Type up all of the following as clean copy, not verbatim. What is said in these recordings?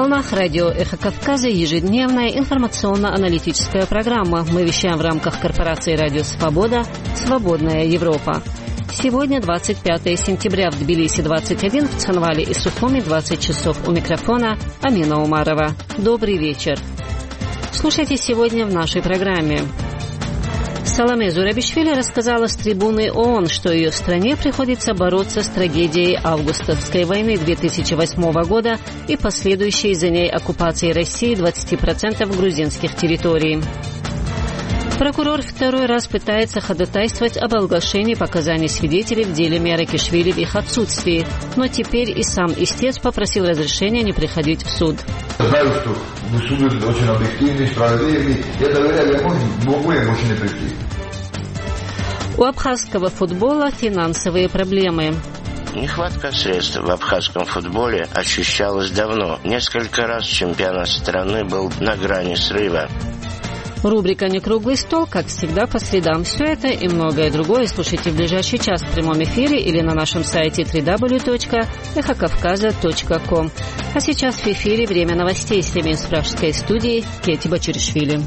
волнах радио «Эхо Кавказа» ежедневная информационно-аналитическая программа. Мы вещаем в рамках корпорации «Радио Свобода» «Свободная Европа». Сегодня 25 сентября, в Тбилиси 21, в Цхинвале и Сухуми 20 часов. У микрофона Амина Умарова. Добрый вечер. Слушайте сегодня в нашей программе. Саломе Зурабишвили рассказала с трибуны ООН, что ее стране приходится бороться с трагедией августовской войны 2008 года и последующей за ней оккупацией России 20% грузинских территорий. Прокурор второй раз пытается ходатайствовать об оглашении показаний свидетелей в деле Миаракишвили в их отсутствии, но теперь и сам истец попросил разрешения не приходить в суд. Знаю, что суды очень объективны, справедливы. Я доверяю, я могу больше не прийти. У абхазского футбола финансовые проблемы. Нехватка средств в абхазском футболе ощущалась давно. Несколько раз чемпионат страны был на грани срыва. Рубрика «Не круглый стол», как всегда, по средам. Все это и многое другое слушайте в ближайший час в прямом эфире или на нашем сайте www.эхокавказа.ком. А сейчас в эфире время новостей с вами из пражской студии Кети Бачуришвили.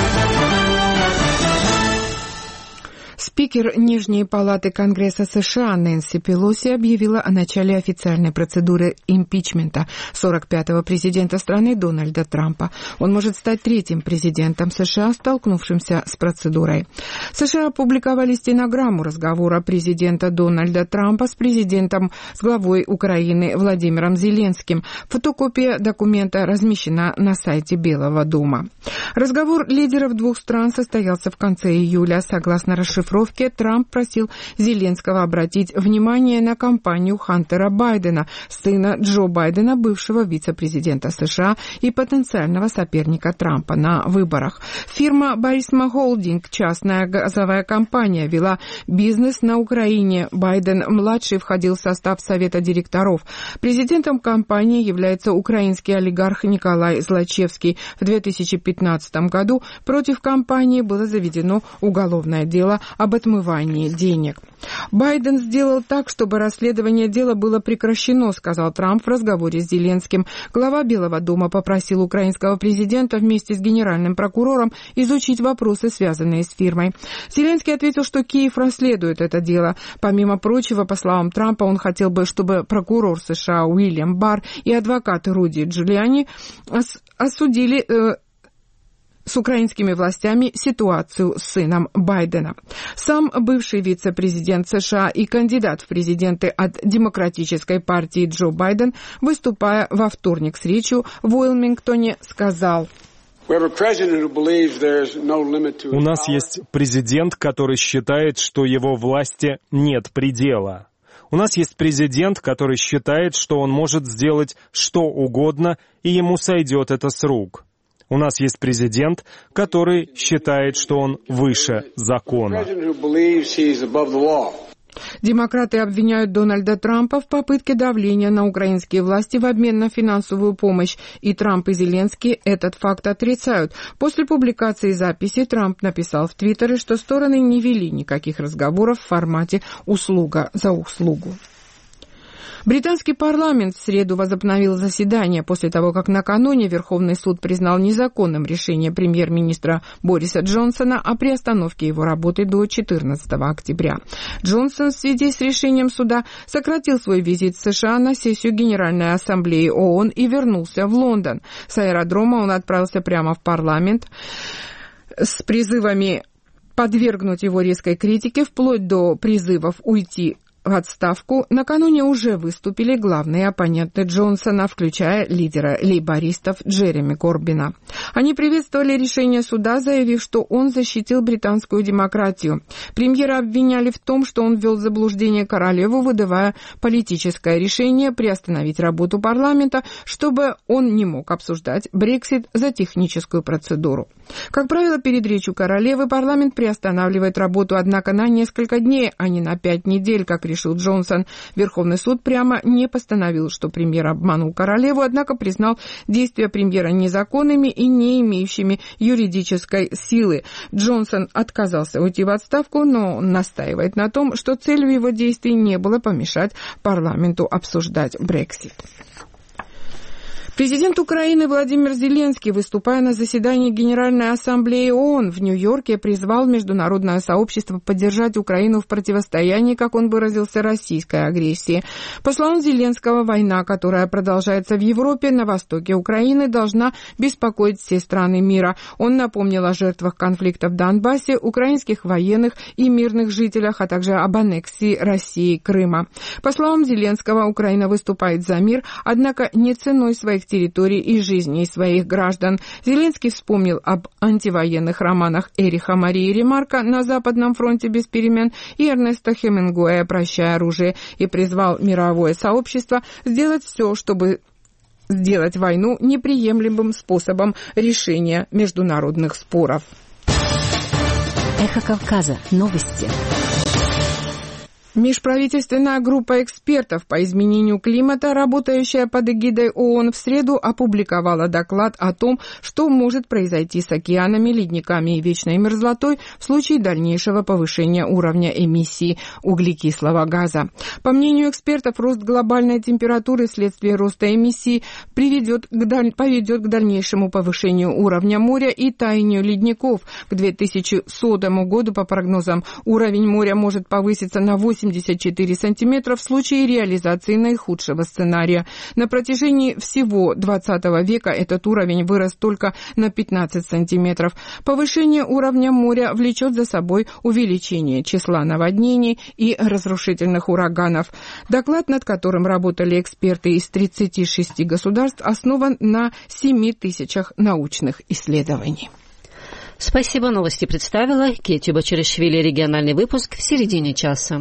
Спикер Нижней палаты Конгресса США Нэнси Пелоси объявила о начале официальной процедуры импичмента 45-го президента страны Дональда Трампа. Он может стать третьим президентом США, столкнувшимся с процедурой. США опубликовали стенограмму разговора президента Дональда Трампа с главой Украины Владимиром Зеленским. Фотокопия документа размещена на сайте Белого дома. Разговор лидеров двух стран состоялся в конце июля. Согласно расшифровке, Трамп просил Зеленского обратить внимание на кампанию Хантера Байдена, сына Джо Байдена, бывшего вице-президента США и потенциального соперника Трампа на выборах. Фирма Burisma Holding, частная газовая компания, вела бизнес на Украине. Байден-младший входил в состав совета директоров. Президентом компании является украинский олигарх Николай Злачевский. В 2015 году против компании было заведено уголовное дело об отмывании денег. Байден сделал так, чтобы расследование дела было прекращено, сказал Трамп в разговоре с Зеленским. Глава Белого дома попросил украинского президента вместе с генеральным прокурором изучить вопросы, связанные с фирмой. Зеленский ответил, что Киев расследует это дело. Помимо прочего, по словам Трампа, он хотел бы, чтобы прокурор США Уильям Барр и адвокат Руди Джулиани осудили с украинскими властями ситуацию с сыном Байдена. Сам бывший вице-президент США и кандидат в президенты от Демократической партии Джо Байден, выступая во вторник с речью в Уилмингтоне, сказал: У нас есть президент, который считает, что его власти нет предела. У нас есть президент, который считает, что он может сделать что угодно, и ему сойдет это с рук. У нас есть президент, который считает, что он выше закона. Демократы обвиняют Дональда Трампа в попытке давления на украинские власти в обмен на финансовую помощь, и Трамп и Зеленский этот факт отрицают. После публикации записи Трамп написал в Твиттере, что стороны не вели никаких разговоров в формате «услуга за услугу». Британский парламент в среду возобновил заседание после того, как накануне Верховный суд признал незаконным решение премьер-министра Бориса Джонсона о приостановке его работы до 14 октября. Джонсон в связи с решением суда сократил свой визит в США на сессию Генеральной Ассамблеи ООН и вернулся в Лондон. С аэродрома он отправился прямо в парламент с призывами подвергнуть его резкой критике, вплоть до призывов уйти в отставку. Накануне уже выступили главные оппоненты Джонсона, включая лидера лейбористов Джереми Корбина. Они приветствовали решение суда, заявив, что он защитил британскую демократию. Премьера обвиняли в том, что он ввел в заблуждение королеву, выдавая политическое решение приостановить работу парламента, чтобы он не мог обсуждать Брексит за техническую процедуру. Как правило, перед речью королевы парламент приостанавливает работу, однако на несколько дней, а не на 5 недель, как решил Джонсон. Верховный суд прямо не постановил, что премьер обманул королеву, однако признал действия премьера незаконными и не имеющими юридической силы. Джонсон отказался уйти в отставку, но настаивает на том, что целью его действий не было помешать парламенту обсуждать Брексит. Президент Украины Владимир Зеленский, выступая на заседании Генеральной Ассамблеи ООН в Нью-Йорке, призвал международное сообщество поддержать Украину в противостоянии, как он выразился, российской агрессии. По словам Зеленского, война, которая продолжается в Европе, на востоке Украины, должна беспокоить все страны мира. Он напомнил о жертвах конфликта в Донбассе, украинских военных и мирных жителях, а также об аннексии России Крыма. По словам Зеленского, Украина выступает за мир, однако не ценой своих территорий и жизней своих граждан. Зеленский вспомнил об антивоенных романах Эриха Марии Ремарка «На Западном фронте без перемен» и Эрнеста Хемингуэя «Прощай оружие» и призвал мировое сообщество сделать все, чтобы сделать войну неприемлемым способом решения международных споров. Эхо Кавказа. Новости. Межправительственная группа экспертов по изменению климата, работающая под эгидой ООН, в среду опубликовала доклад о том, что может произойти с океанами, ледниками и вечной мерзлотой в случае дальнейшего повышения уровня эмиссии углекислого газа. По мнению экспертов, рост глобальной температуры вследствие роста эмиссии поведет к дальнейшему повышению уровня моря и таянию ледников. К 2100 году, по прогнозам, уровень моря может повыситься на 84 сантиметра в случае реализации наихудшего сценария. На протяжении всего 20 века этот уровень вырос только на 15 сантиметров. Повышение уровня моря влечет за собой увеличение числа наводнений и разрушительных ураганов. Доклад, над которым работали эксперты из 36 государств, основан на 7000 научных исследований. Спасибо. Новости представила Кетти Бачаришвили. Региональный выпуск в середине часа.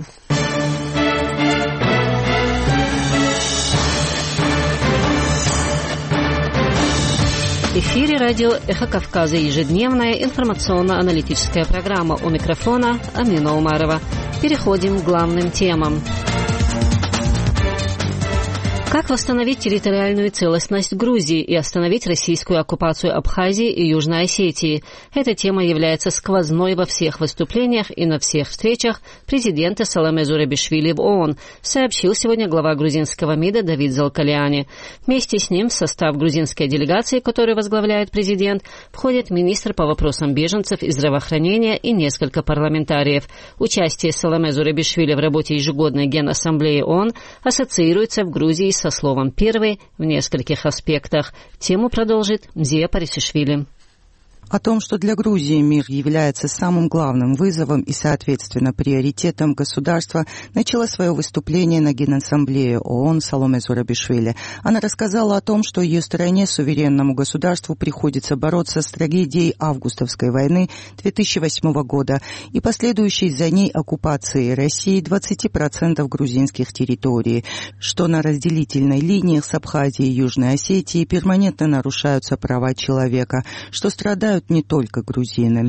В эфире радио «Эхо Кавказа», ежедневная информационно-аналитическая программа. У микрофона Амина Умарова. Переходим к главным темам. Как восстановить территориальную целостность Грузии и остановить российскую оккупацию Абхазии и Южной Осетии? Эта тема является сквозной во всех выступлениях и на всех встречах президента Саломе Зурабишвили в ООН, сообщил сегодня глава грузинского МИДа Давид Залкалиани. Вместе с ним в состав грузинской делегации, которую возглавляет президент, входят министр по вопросам беженцев и здравоохранения и несколько парламентариев. Участие Саломе Зурабишвили в работе ежегодной Генассамблеи ООН ассоциируется в Грузии со словом «первый» в нескольких аспектах. Тему продолжит Мзия Парисишвили. О том, что для Грузии мир является самым главным вызовом и, соответственно, приоритетом государства, начала свое выступление на Генассамблее ООН Саломе Зурабишвили. Она рассказала о том, что ее стране, суверенному государству, приходится бороться с трагедией августовской войны 2008 года и последующей за ней оккупацией России 20% грузинских территорий, что на разделительной линии с Абхазией и Южной Осетией перманентно нарушаются права человека, что страдают не только грузины.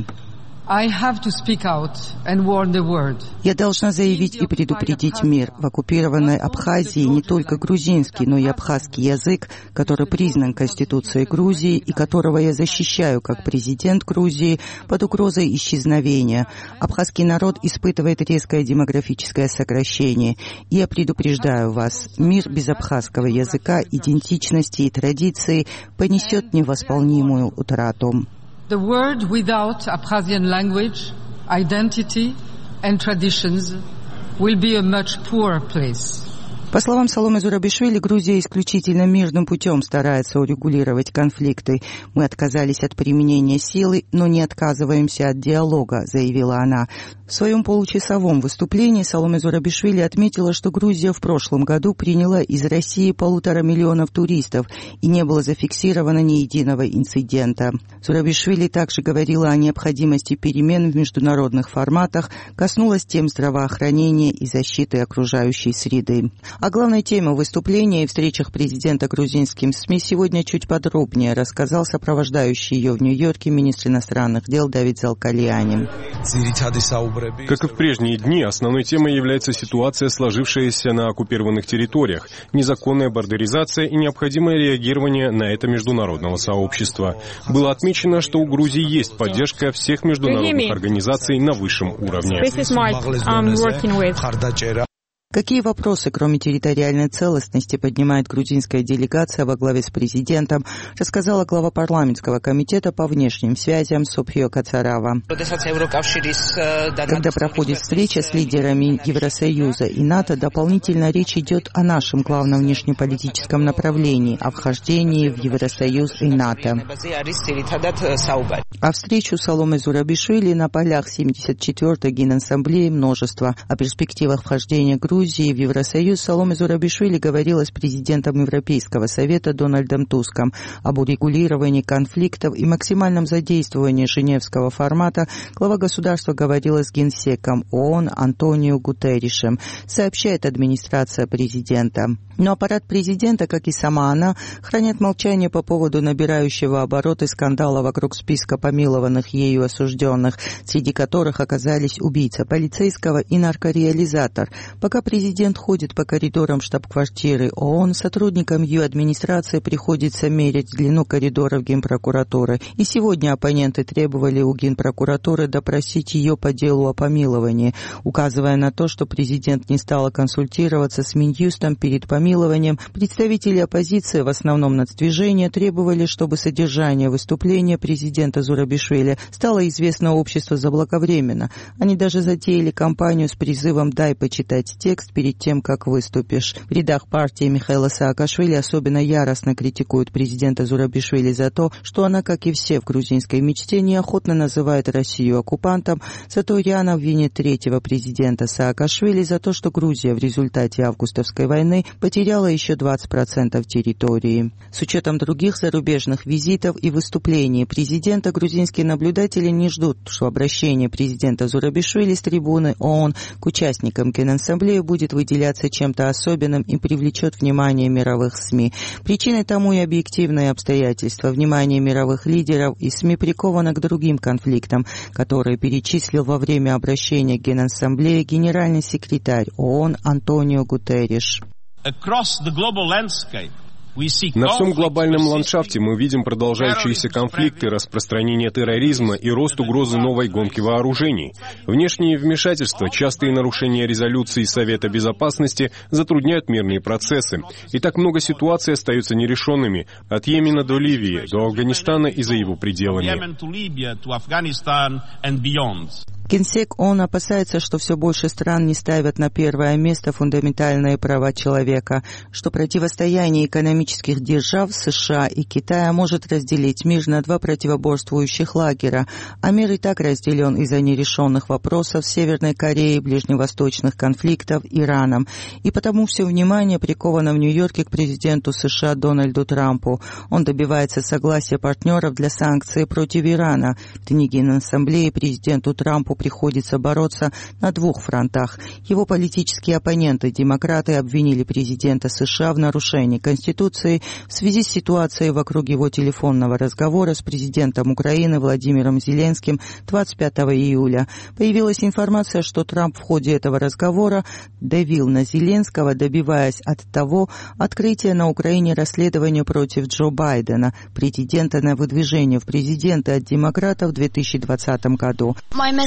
Я должна заявить и предупредить мир. В оккупированной Абхазии не только грузинский, но и абхазский язык, который признан Конституцией Грузии и которого я защищаю как президент Грузии, под угрозой исчезновения. Абхазский народ испытывает резкое демографическое сокращение. И я предупреждаю вас, мир без абхазского языка, идентичности и традиции понесет невосполнимую утрату. The world without Abkhazian language, identity and traditions will be a much poorer place. По словам Саломе Зурабишвили, Грузия исключительно мирным путем старается урегулировать конфликты. Мы отказались от применения силы, но не отказываемся от диалога, заявила она. В своем получасовом выступлении Саломе Зурабишвили отметила, что Грузия в прошлом году приняла из России 1,5 миллиона туристов и не было зафиксировано ни единого инцидента. Зурабишвили также говорила о необходимости перемен в международных форматах, коснулась тем здравоохранения и защиты окружающей среды. О главной теме выступления и встречах президента грузинским СМИ сегодня чуть подробнее рассказал сопровождающий ее в Нью-Йорке министр иностранных дел Давид Залкалиани. Как и в прежние дни, основной темой является ситуация, сложившаяся на оккупированных территориях, незаконная бордеризация и необходимое реагирование на это международного сообщества. Было отмечено, что у Грузии есть поддержка всех международных организаций на высшем уровне. Какие вопросы, кроме территориальной целостности, поднимает грузинская делегация во главе с президентом, рассказала глава парламентского комитета по внешним связям София Кацарава. Когда проходит встреча с лидерами Евросоюза и НАТО, дополнительно речь идет о нашем главном внешнеполитическом направлении, о вхождении в Евросоюз и НАТО. А встречу Саломе Зурабишвили на полях 74-й Генассамблеи множество. О перспективах вхождения Грузии в Евросоюз Саломе Зурабишвили говорила с президентом Европейского совета Дональдом Туском. Об урегулировании конфликтов и максимальном задействовании Женевского формата глава государства говорила с генсеком ООН Антонио Гутерришем, сообщает администрация президента. Но аппарат президента, как и сама она, хранят молчание по поводу набирающего обороты скандала вокруг списка помилованных ею осужденных, среди которых оказались убийца полицейского и наркореализатор. Пока президент ходит по коридорам штаб-квартиры ООН, сотрудникам ее администрации приходится мерить длину коридоров Генпрокуратуры. И сегодня оппоненты требовали у Генпрокуратуры допросить ее по делу о помиловании, указывая на то, что президент не стала консультироваться с Минюстом перед помилованием. Представители оппозиции, в основном нацдвижения, требовали, чтобы содержание выступления президента Зурабишвили стало известно обществу заблаговременно. Они даже затеяли кампанию с призывом «дай почитать текст перед тем, как выступишь». В рядах партии Михаила Саакашвили особенно яростно критикуют президента Зурабишвили за то, что она, как и все в грузинской мечте, неохотно называет Россию оккупантом, зато Риана обвинит третьего президента Саакашвили за то, что Грузия в результате августовской войны потеряла еще 20% территории. С учетом других зарубежных визитов и выступлений президента, грузинские наблюдатели не ждут, что обращение президента Зурабишвили с трибуны ООН к участникам Генассамблеи будет выделяться чем-то особенным и привлечет внимание мировых СМИ. Причиной тому и объективные обстоятельства. Внимание мировых лидеров и СМИ приковано к другим конфликтам, которые перечислил во время обращения к Генассамблее генеральный секретарь ООН Антонио Гутерриш. На всем глобальном ландшафте мы видим продолжающиеся конфликты, распространение терроризма и рост угрозы новой гонки вооружений. Внешние вмешательства, частые нарушения резолюций Совета Безопасности затрудняют мирные процессы. И так много ситуаций остаются нерешенными, от Йемена до Ливии, до Афганистана и за его пределами. Генсек ООН опасается, что все больше стран не ставят на первое место фундаментальные права человека, что противостояние экономических держав США и Китая может разделить мир на два противоборствующих лагеря, а мир и так разделен из-за нерешенных вопросов Северной Кореи, ближневосточных конфликтов, Ираном. И потому все внимание приковано в Нью-Йорке к президенту США Дональду Трампу. Он добивается согласия партнеров для санкций против Ирана. В дни Генассамблеи президенту Трампу приходится бороться на двух фронтах. Его политические оппоненты, демократы, обвинили президента США в нарушении Конституции в связи с ситуацией вокруг его телефонного разговора с президентом Украины Владимиром Зеленским 25 июля. Появилась информация, что Трамп в ходе этого разговора давил на Зеленского, добиваясь от того открытия на Украине расследования против Джо Байдена, претендента на выдвижение в президенты от демократов в 2020 году.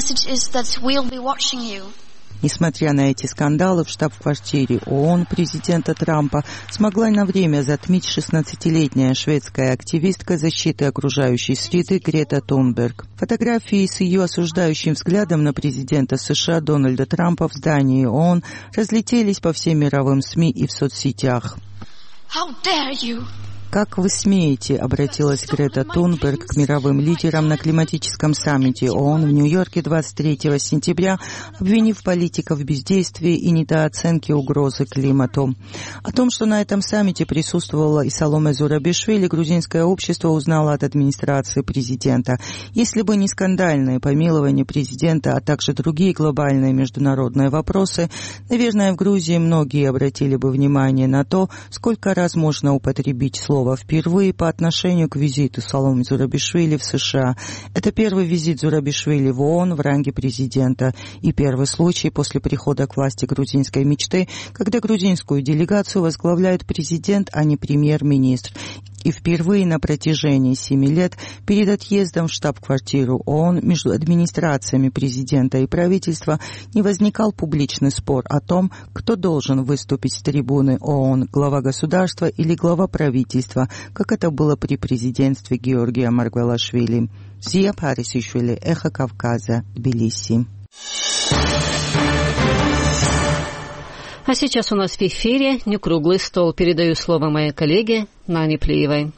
Несмотря на эти скандалы, в штаб-квартире ООН президента Трампа смогла на время затмить 16-летняя шведская активистка защиты окружающей среды Грета Тунберг. Фотографии с ее осуждающим взглядом на президента США Дональда Трампа в здании ООН разлетелись по всем мировым СМИ и в соцсетях. How dare you? «Как вы смеете?» — обратилась Грета Тунберг к мировым лидерам на климатическом саммите ООН в Нью-Йорке 23 сентября, обвинив политиков в бездействии и недооценке угрозы климату. О том, что на этом саммите присутствовала и Саломе Зурабишвили, грузинское общество узнало от администрации президента. Если бы не скандальные помилования президента, а также другие глобальные международные вопросы, наверное, в Грузии многие обратили бы внимание на то, сколько раз можно употребить слово впервые по отношению к визиту Саломе Зурабишвили в США. Это первый визит Зурабишвили в ООН в ранге президента и первый случай после прихода к власти грузинской мечты, когда грузинскую делегацию возглавляет президент, а не премьер-министр. И впервые на протяжении 7 лет перед отъездом в штаб-квартиру ООН между администрациями президента и правительства не возникал публичный спор о том, кто должен выступить с трибуны ООН, глава государства или глава правительства, как это было при президентстве Георгия Маргвелашвили. Зия Парисишвили, Эхо Кавказа, Тбилиси. А сейчас у нас в эфире «Некруглый стол». Передаю слово моей коллеге Нане Плиевой.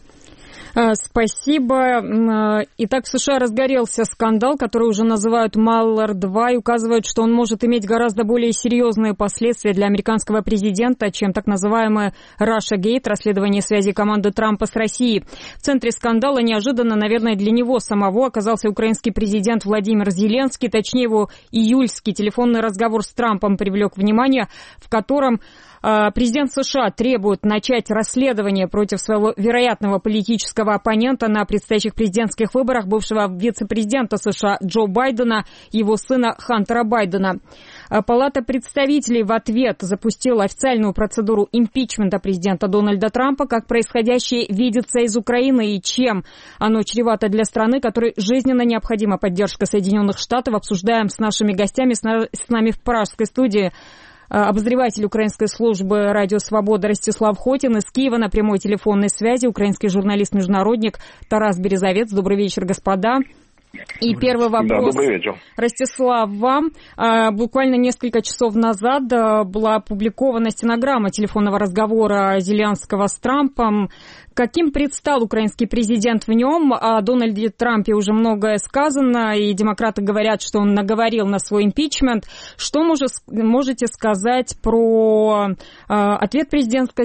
Спасибо. Итак, в США разгорелся скандал, который уже называют Маллар-2, и указывают, что он может иметь гораздо более серьезные последствия для американского президента, чем так называемое Russia-Gate, расследование связи команды Трампа с Россией. В центре скандала неожиданно, наверное, для него самого оказался украинский президент Владимир Зеленский, точнее его июльский телефонный разговор с Трампом привлек внимание, в котором президент США требует начать расследование против своего вероятного политического оппонента на предстоящих президентских выборах, бывшего вице-президента США Джо Байдена, его сына Хантера Байдена. Палата представителей в ответ запустила официальную процедуру импичмента президента Дональда Трампа, как происходящее видится из Украины и чем оно чревато для страны, которой жизненно необходима поддержка Соединенных Штатов. Обсуждаем с нашими гостями, с нами в пражской студии обозреватель украинской службы «Радио Свобода» Ростислав Хотин, из Киева на прямой телефонной связи украинский журналист-международник Тарас Березовец. Добрый вечер, господа. И первый вопрос, да, Ростислав, вам. Буквально несколько часов назад была опубликована стенограмма телефонного разговора Зеленского с Трампом. Каким предстал украинский президент в нем? О Дональде Трампе уже многое сказано, и демократы говорят, что он наговорил на свой импичмент. Что можете сказать про ответ президента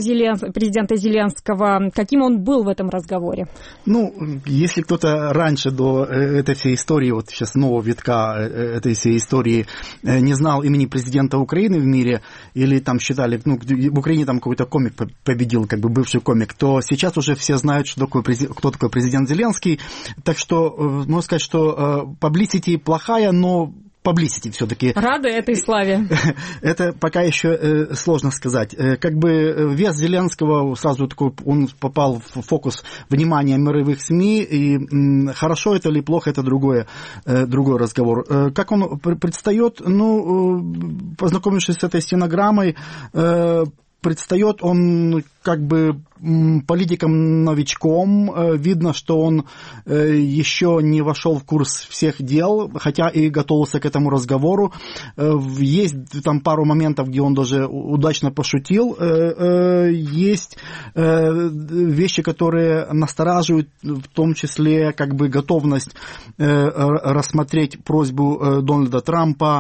Зеленского? Каким он был в этом разговоре? Ну, если кто-то раньше до этой всей истории, вот сейчас нового витка этой всей истории, не знал имени президента Украины в мире, или там считали, в Украине там какой-то комик победил, как бы бывший комик, то сейчас уже все знают, кто такой президент Зеленский. Так что, можно сказать, что publicity плохая, но publicity все-таки. Рады этой славе? Это пока еще сложно сказать. Как бы вес Зеленского сразу такой, он попал в фокус внимания мировых СМИ, и хорошо это или плохо, это другой разговор. Как он предстает, познакомившись с этой стенограммой, предстает он как бы политиком-новичком. Видно, что он еще не вошел в курс всех дел, хотя и готовился к этому разговору. Есть там пару моментов, где он даже удачно пошутил. Есть вещи, которые настораживают, в том числе как бы готовность рассмотреть просьбу Дональда Трампа.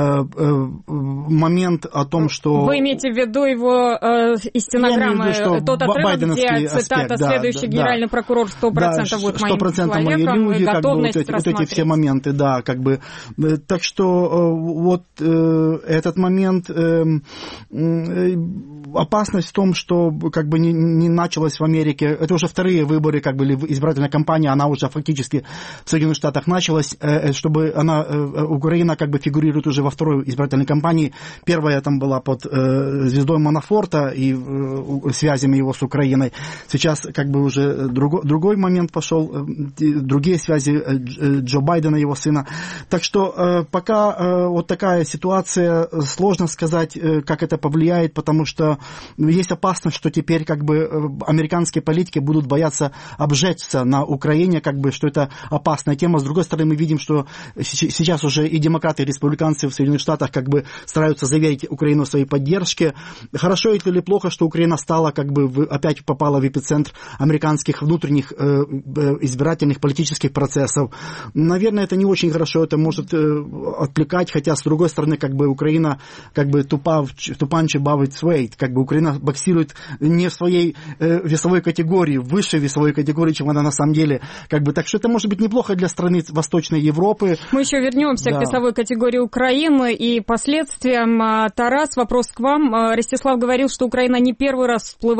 Момент о том, что... Вы имеете в виду его из стенограммы, тот отрывок, где цитата «Следующий генеральный прокурор 100% будет моим человеком», и готовность рассмотреть. Вот эти все моменты, да, как бы. Так что вот этот момент, опасность в том, что как бы не началось в Америке, это уже вторые выборы, как бы, избирательная кампания, она уже фактически в Соединенных Штатах началась, чтобы Украина как бы фигурирует уже во второй избирательной кампании. Первая там была под звездой Манафорта и связями его с Украиной. Сейчас как бы уже другой момент пошел, другие связи Джо Байдена, его сына. Так что пока вот такая ситуация, сложно сказать, как это повлияет, потому что есть опасность, что теперь как бы американские политики будут бояться обжечься на Украине, как бы, что это опасная тема. С другой стороны, мы видим, что сейчас уже и демократы, и республиканцы в Соединенных Штатах как бы стараются заверить Украину в своей поддержке. Хорошо это или плохо, что Украина стала как бы опять попала в эпицентр американских внутренних избирательных политических процессов. Наверное, это не очень хорошо, это может отвлекать, хотя с другой стороны, как бы Украина как бы тупанче бавит свейт, как бы Украина боксирует не в своей весовой категории, выше весовой категории, чем она на самом деле, как бы, так что это может быть неплохо для страны Восточной Европы. Мы еще вернемся к весовой категории Украины и последствиям. Тарас, вопрос к вам. Ростислав говорил, что Украина не первый раз всплывает в американском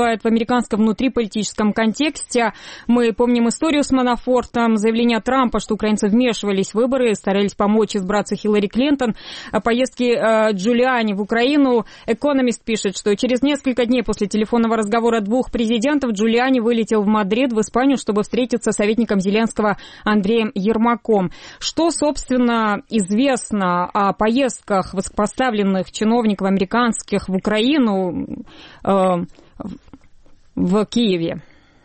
американском внутриполитическом контексте. Мы помним историю с Манафортом, заявление Трампа, что украинцы вмешивались в выборы, старались помочь избраться Хиллари Клинтон, поездки Джулиани в Украину. Экономист пишет, что через несколько дней после телефонного разговора двух президентов Джулиани вылетел в Мадрид, в Испанию, чтобы встретиться с советником Зеленского Андреем Ермаком. Что, собственно, известно о поездках высокопоставленных чиновников американских в Украину, в Киеве?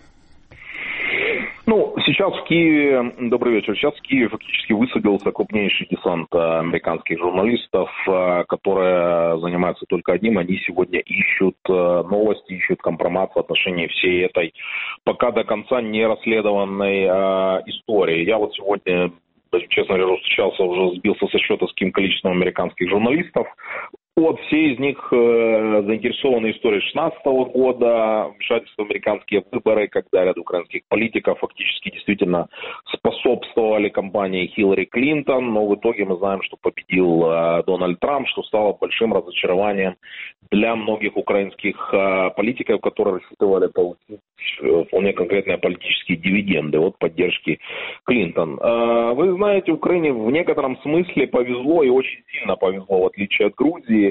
Сейчас в Киеве, добрый вечер, сейчас в Киеве фактически высадился крупнейший десант американских журналистов, которые занимаются только одним. Они сегодня ищут новости, ищут компромат в отношении всей этой пока до конца не расследованной истории. Я сегодня, честно говоря, встречался, уже сбился со счета, с каким количеством американских журналистов. Все из них заинтересованы историей 2016 года, вмешательство в американские выборы, когда ряд украинских политиков фактически действительно способствовали кампании Хиллари Клинтон, но в итоге мы знаем, что победил Дональд Трамп, что стало большим разочарованием для многих украинских политиков, которые рассчитывали получить вполне конкретные политические дивиденды от поддержки Клинтон. Вы знаете, Украине в некотором смысле повезло, и очень сильно повезло, в отличие от Грузии.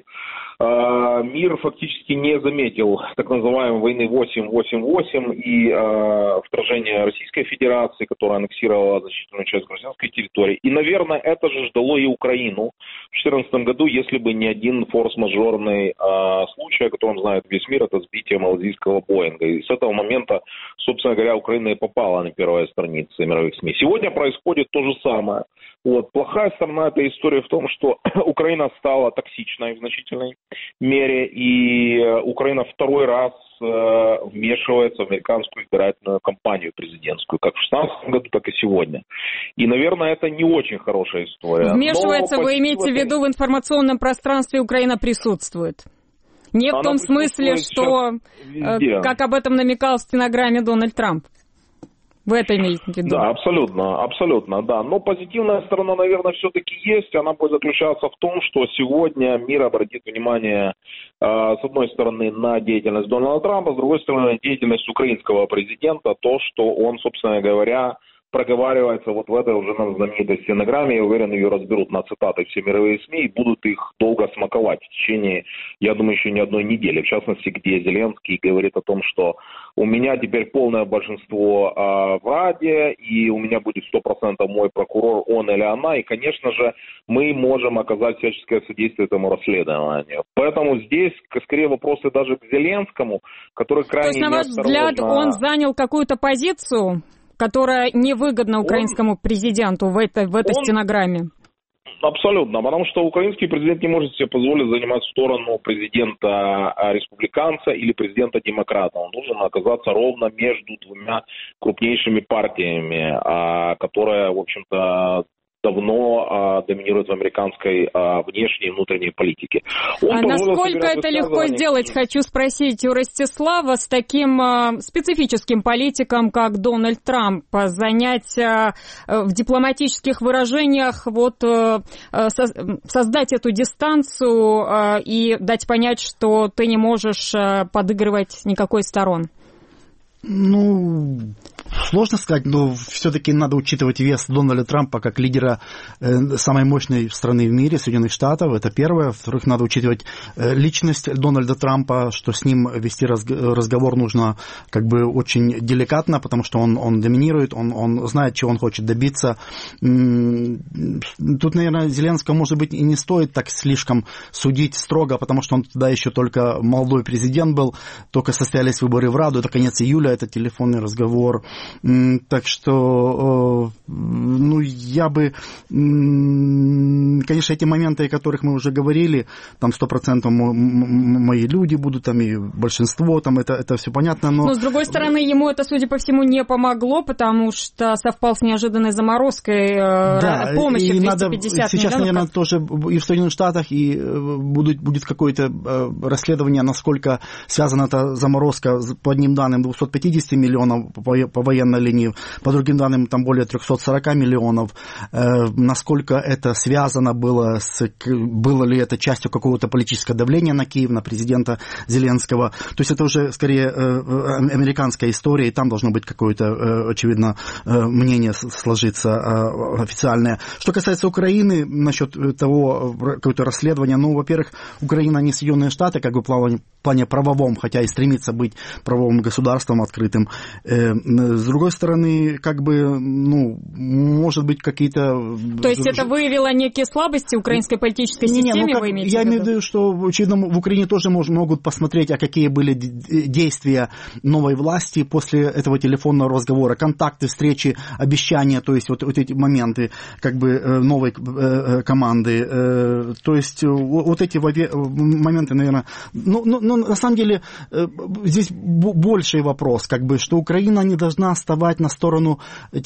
Мир фактически не заметил так называемой войны 8-8-8 и вторжения Российской Федерации, которая аннексировала значительную часть грузинской территории. И, наверное, это же ждало и Украину в 2014 году, если бы не один форс-мажорный случай, о котором знает весь мир, это сбитие малазийского Боинга. И с этого момента, собственно говоря, Украина и попала на первые страницы мировых СМИ. Сегодня происходит то же самое. Плохая сторона этой истории в том, что Украина стала токсичной в значительной мере, и Украина второй раз вмешивается в американскую избирательную кампанию президентскую, как в 2016 году, так и сегодня. И, наверное, это не очень хорошая история. Вмешивается, вы имеете в виду, в информационном пространстве Украина присутствует? Не в том смысле, что, как об этом намекал в стенограмме Дональд Трамп. Вы это имеете в виду? Да, абсолютно, да. Но позитивная сторона, наверное, все-таки есть. Она будет заключаться в том, что сегодня мир обратит внимание, с одной стороны, на деятельность Дональда Трампа, с другой стороны, на деятельность украинского президента, то, что он, собственно говоря, проговаривается в этой уже знаменитой стенограмме. Я уверен, ее разберут на цитаты все мировые СМИ и будут их долго смаковать в течение, я думаю, еще не одной недели. В частности, где Зеленский говорит о том, что у меня теперь полное большинство в Раде, и у меня будет 100% мой прокурор, он или она, и, конечно же, мы можем оказать всяческое содействие этому расследованию. Поэтому здесь, скорее, вопросы даже к Зеленскому, который крайне неосторожно... То есть, на ваш взгляд, он занял какую-то позицию, которая невыгодна украинскому президенту в этой стенограмме? Абсолютно, потому что украинский президент не может себе позволить занимать сторону президента-республиканца или президента-демократа. Он должен оказаться ровно между двумя крупнейшими партиями, которые, в общем-то, давно доминирует в американской внешней и внутренней политике. Насколько это легко сделать, хочу спросить у Ростислава, с таким специфическим политиком, как Дональд Трамп, занять в дипломатических выражениях, создать эту дистанцию и дать понять, что ты не можешь подыгрывать никакой из сторон? Сложно сказать, но все-таки надо учитывать вес Дональда Трампа как лидера самой мощной страны в мире, Соединенных Штатов. Это первое. Во-вторых, надо учитывать личность Дональда Трампа, что с ним вести разговор нужно очень деликатно, потому что он доминирует, он знает, чего он хочет добиться. Тут, наверное, Зеленского, может быть, и не стоит так слишком судить строго, потому что он тогда еще только молодой президент был, только состоялись выборы в Раду, это конец июля, это телефонный разговор. Так что, я бы, конечно, эти моменты, о которых мы уже говорили, там 100% мои люди будут, там и большинство, там это все понятно, но... Но, с другой стороны, ему это, судя по всему, не помогло, потому что совпал с неожиданной заморозкой помощи в 250 миллионов. Сейчас, наверное, тоже и в Соединенных Штатах и будет какое-то расследование, насколько связана эта заморозка, по одним данным, 250 миллионов, по военной линии. По другим данным, там более 340 миллионов. Насколько это связано было было ли это частью какого-то политического давления на Киев, на президента Зеленского. То есть это уже скорее американская история, и там должно быть какое-то, очевидно, мнение сложиться официальное. Что касается Украины, насчет того, какое-то расследование, во-первых, Украина не Соединенные Штаты, как бы в плане правовом, хотя и стремится быть правовым государством открытым. С другой стороны, может быть, какие-то... То есть это выявило некие слабости украинской политической системы, вы имеете в виду? Я имею в виду, что, очевидно, в Украине тоже могут посмотреть, какие были действия новой власти после этого телефонного разговора, контакты, встречи, обещания, то есть вот эти моменты новой команды. То есть вот эти моменты, наверное... на самом деле, здесь больший вопрос, что Украина не должна вставать на сторону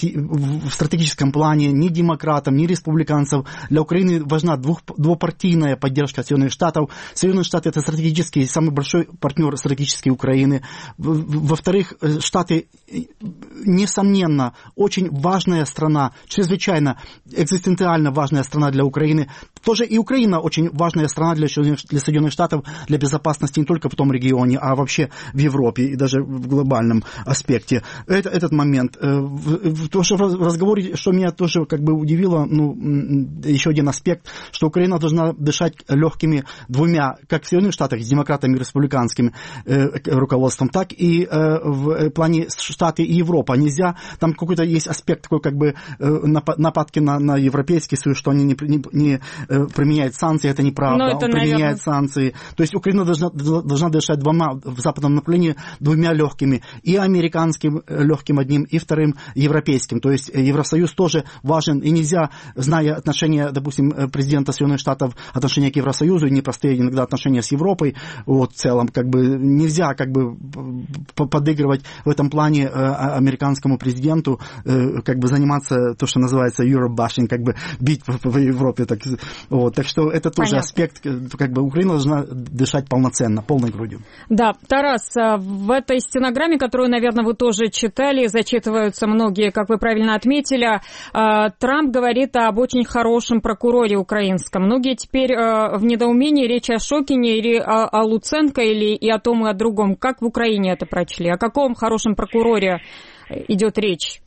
в стратегическом плане ни демократам, ни республиканцев. Для Украины важна двупартийная поддержка Соединенных Штатов. Соединенные Штаты — это стратегический, самый большой партнер стратегический Украины. Во-вторых, Штаты, несомненно, очень важная страна, чрезвычайно экзистенциально важная страна для Украины. Тоже и Украина очень важная страна для Соединенных Штатов, для безопасности не только в том регионе, а вообще в Европе и даже в глобальном аспекте. Этот момент. Тоже в разговоре, что меня тоже удивило, еще один аспект, что Украина должна дышать легкими двумя, как в Соединенных Штатах, с демократами и республиканским руководством, так и в плане Штаты и Европа. Нельзя, там какой-то есть аспект такой, нападки на Европейский Союз, что они не применяют санкции, это неправда, он применяет санкции. То есть Украина должна дышать в западном направлении двумя легкими, и американским легким одним, и вторым европейским. То есть Евросоюз тоже важен, и нельзя, зная отношения, допустим, президента Соединенных Штатов, отношения к Евросоюзу, непростые иногда отношения с Европой, в целом, нельзя подыгрывать в этом плане американскому президенту, заниматься то, что называется Eurobashing, бить по Европе. Так что это тоже аспект, Украина должна дышать полноценно, полной грудью. Да, Тарас, в этой стенограмме, которую, наверное, вы тоже читали, зачитываются многие, как вы правильно отметили, Трамп говорит об очень хорошем прокуроре украинском. Многие теперь в недоумении, речь о Шокине или о Луценко, или и о том, и о другом. Как в Украине это прочли? О каком хорошем прокуроре идет речь?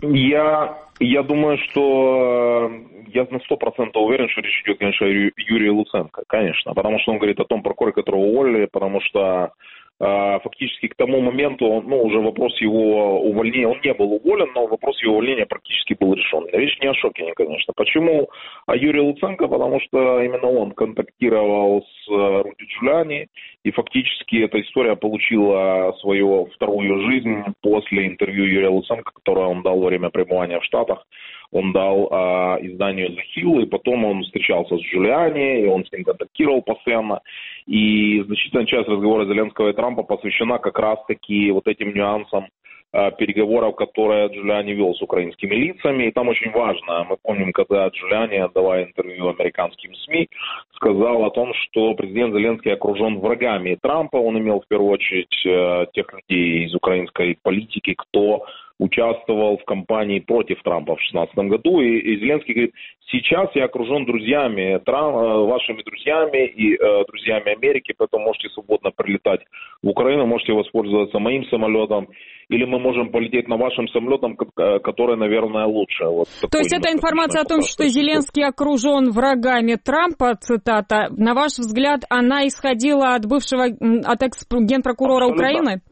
Я думаю, что я на 100% уверен, что речь идет, конечно, о Юрии Луценко, конечно, потому что он говорит о том прокуроре, которого уволили, потому что фактически к тому моменту, уже вопрос его увольнения, он не был уволен, но вопрос его увольнения практически был решен. Речь не о Шокине, конечно. Почему о Юрии Луценко? Потому что именно он контактировал с Руди Джулиани, и фактически эта история получила свою вторую жизнь после интервью Юрия Луценко, которое он дал во время пребывания в Штатах. Он дал изданию The Hill, и потом он встречался с Джулиани, и он с ним контактировал постоянно. И значительная часть разговора Зеленского и Трампа посвящена как раз-таки вот этим нюансам переговоров, которые Джулиани вел с украинскими лицами. И там очень важно, мы помним, когда Джулиани, отдавая интервью американским СМИ, сказал о том, что президент Зеленский окружен врагами Трампа. Он имел в первую очередь тех людей из украинской политики, кто участвовал в кампании против Трампа в 2016 году. И Зеленский говорит, сейчас я окружен друзьями, вашими друзьями и друзьями Америки, поэтому можете свободно прилетать в Украину, можете воспользоваться моим самолетом, или мы можем полететь на вашем самолетом, который, наверное, лучше. То есть это информация о том, что Зеленский окружен врагами Трампа, цитата, на ваш взгляд, она исходила от экс-генпрокурора Украины?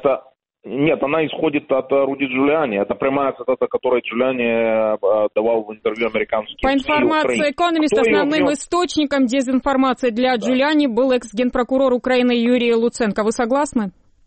Нет, она исходит от Руди Джулиани. Это прямая цитата, которую Джулиани давал в интервью американским СМИ. По информации Economist, основным источником дезинформации для Джулиани был экс-генпрокурор Украины Юрий Луценко. Вы согласны?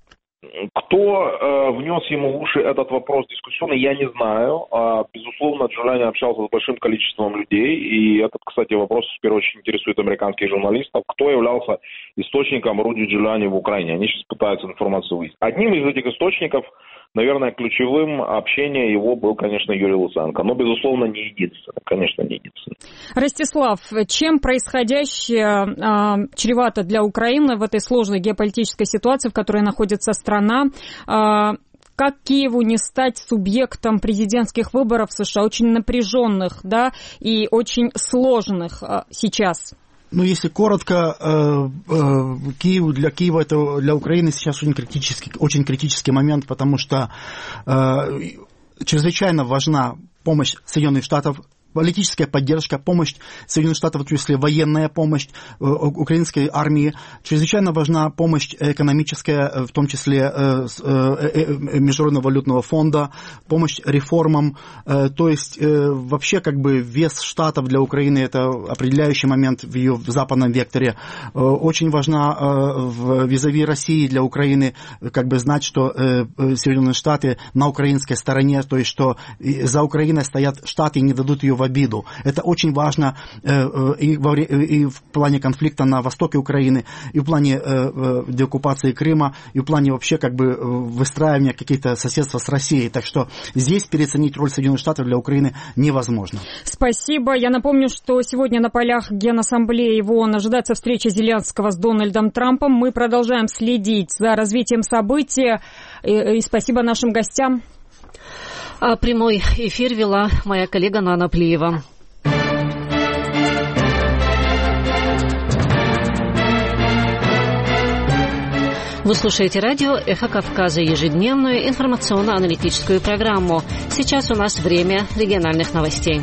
Кто внес ему в уши этот вопрос дискуссионный, я не знаю. Безусловно, Джулиани общался с большим количеством людей, и этот, кстати, вопрос в первую очередь интересует американских журналистов. Кто являлся источником Руди Джулиани в Украине? Они сейчас пытаются информацию выяснить. Одним из этих источников, наверное, ключевым общения его был, конечно, Юрий Луценко. Но, безусловно, не единственный. Конечно, не единственный. Ростислав, чем происходящее чревато для Украины в этой сложной геополитической ситуации, в которой находится страна? как Киеву не стать субъектом президентских выборов в США, очень напряженных, да, и очень сложных сейчас? Ну, если коротко, для Киева, это для Украины сейчас очень критический момент, потому что чрезвычайно важна помощь Соединенных Штатов, политическая поддержка, помощь Соединенных Штатов, в том числе военная помощь украинской армии. Чрезвычайно важна помощь экономическая, в том числе Международного валютного фонда, помощь реформам. То есть вообще как бы вес Штатов для Украины – это определяющий момент в ее западном векторе. Очень важна визави России для Украины как бы знать, что Соединенные Штаты на украинской стороне, то есть что за Украиной стоят Штаты и не дадут ее в обиду. Это очень важно и в плане конфликта на востоке Украины, и в плане деоккупации Крыма, и в плане вообще как бы выстраивания каких-то соседства с Россией. Так что здесь переоценить роль Соединенных Штатов для Украины невозможно. Спасибо. Я напомню, что сегодня на полях Генассамблеи ООН ожидается встреча Зеленского с Дональдом Трампом. Мы продолжаем следить за развитием событий. И спасибо нашим гостям. А прямой эфир вела моя коллега Нана Плиева. Вы слушаете радио «Эхо Кавказа», ежедневную информационно-аналитическую программу. Сейчас у нас время региональных новостей.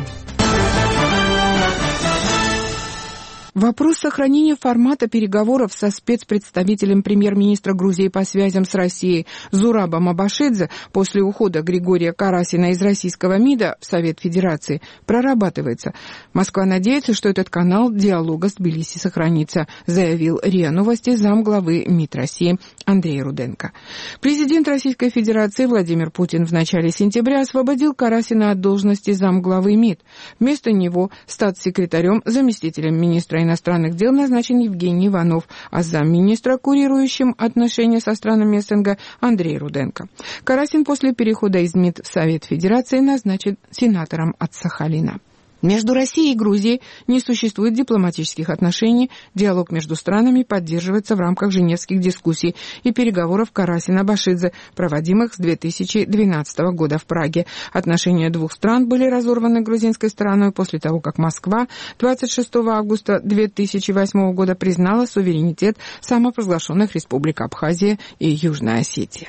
Вопрос сохранения формата переговоров со спецпредставителем премьер-министра Грузии по связям с Россией Зурабом Абашидзе после ухода Григория Карасина из российского МИДа в Совет Федерации прорабатывается. Москва надеется, что этот канал диалога с Тбилиси сохранится, заявил РИА Новости замглавы МИД России Андрей Руденко. Президент Российской Федерации Владимир Путин в начале сентября освободил Карасина от должности замглавы МИД. Вместо него статс-секретарем, заместителем министра иностранных дел назначен Евгений Иванов, а замминистра, курирующим отношения со странами СНГ, Андрей Руденко. Карасин после перехода из МИД в Совет Федерации назначен сенатором от Сахалина. Между Россией и Грузией не существует дипломатических отношений. Диалог между странами поддерживается в рамках женевских дискуссий и переговоров Карасина-Абашидзе, проводимых с 2012 года в Праге. Отношения двух стран были разорваны грузинской стороной после того, как Москва 26 августа 2008 года признала суверенитет самопровозглашенных республик Абхазия и Южная Осетия.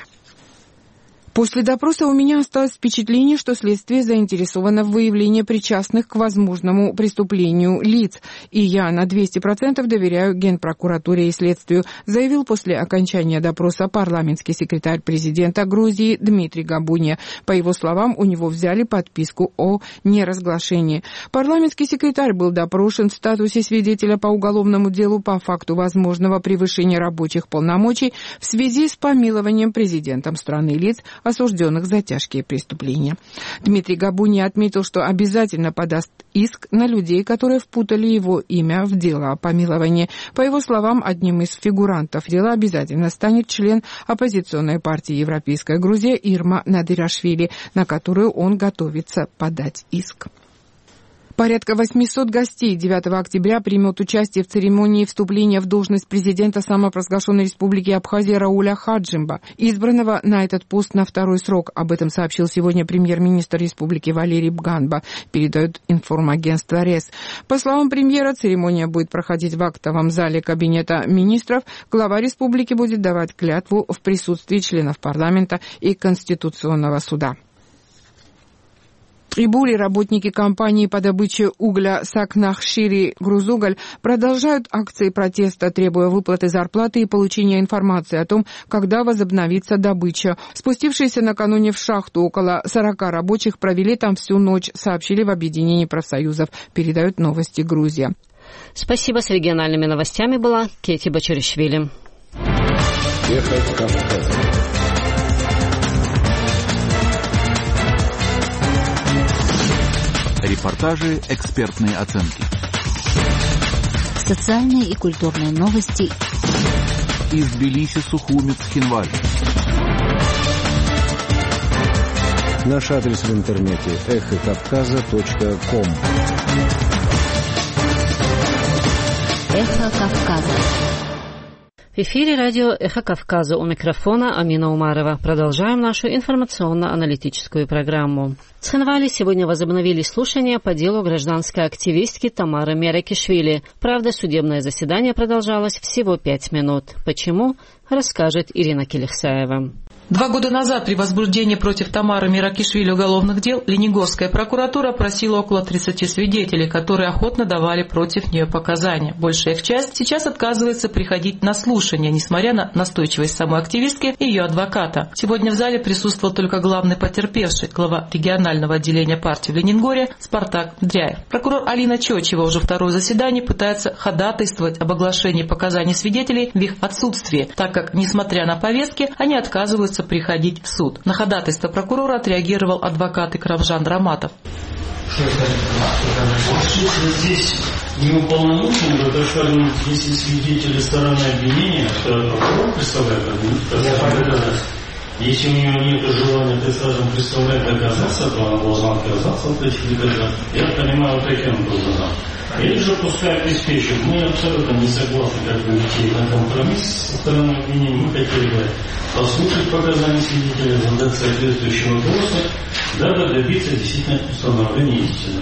После допроса у меня осталось впечатление, что следствие заинтересовано в выявлении причастных к возможному преступлению лиц, и я на 200% доверяю Генпрокуратуре и следствию, заявил после окончания допроса парламентский секретарь президента Грузии Дмитрий Габуния. По его словам, у него взяли подписку о неразглашении. Парламентский секретарь был допрошен в статусе свидетеля по уголовному делу по факту возможного превышения рабочих полномочий в связи с помилованием президентом страны лиц, осужденных за тяжкие преступления. Дмитрий Габуния отметил, что обязательно подаст иск на людей, которые впутали его имя в дело о помиловании. По его словам, одним из фигурантов дела обязательно станет член оппозиционной партии «Европейская Грузия» Ирма Надырашвили, на которую он готовится подать иск. Порядка 800 гостей 9 октября примут участие в церемонии вступления в должность президента самопровозглашенной республики Абхазия Рауля Хаджимба, избранного на этот пост на второй срок. Об этом сообщил сегодня премьер-министр республики Валерий Бганба, передает информагентство РЕС. По словам премьера, церемония будет проходить в актовом зале Кабинета министров. Глава республики будет давать клятву в присутствии членов парламента и Конституционного суда. В Трибуле работники компании по добыче угля Сакнахшири Грузуголь продолжают акции протеста, требуя выплаты зарплаты и получения информации о том, когда возобновится добыча. Спустившиеся накануне в шахту около 40 рабочих провели там всю ночь, сообщили в объединении профсоюзов, передают Новости Грузия. Спасибо. С региональными новостями была Кети Бачуришвили. Эхо Кавказа. Репортажи, экспертные оценки. Социальные и культурные новости. Из Тбилиси, Сухуми, Цхинвали. Наш адрес в интернете эхокавказа.ком. Эхо Кавказа. В эфире радио «Эхо Кавказа», у микрофона Амина Умарова. Продолжаем нашу информационно-аналитическую программу. В Цхинвале сегодня возобновились слушания по делу гражданской активистки Тамары Меракишвили. Правда, судебное заседание продолжалось всего 5 минут. Почему? Расскажет Ирина Келихсаева. 2 года назад при возбуждении против Тамары Меракишвили уголовных дел Ленингорская прокуратура опросила около 30 свидетелей, которые охотно давали против нее показания. Большая их часть сейчас отказывается приходить на слушание, несмотря на настойчивость самой активистки и ее адвоката. Сегодня в зале присутствовал только главный потерпевший, глава регионального отделения партии в Ленингоре Спартак Дряев. Прокурор Алина Чочева уже второе заседание пытается ходатайствовать об оглашении показаний свидетелей в их отсутствии, так как, несмотря на повестки, они отказываются приходить в суд. На ходатайство прокурора отреагировал адвокат Икрамжан Раматов. Здесь не уполномочен, потому что если свидетели стороны обвинения, то прокурор представляет, если у него нет желания, так скажем, представлять доказательства, то она должна отказаться от этих доказательств. Я понимаю, вот таким образом. Или же пускай обеспечивают. Мы абсолютно не согласны идти на компромисс со стороны обвинения. Мы хотели бы послушать показания свидетелей, задать соответствующие вопросы, дабы добиться действительно установления истины.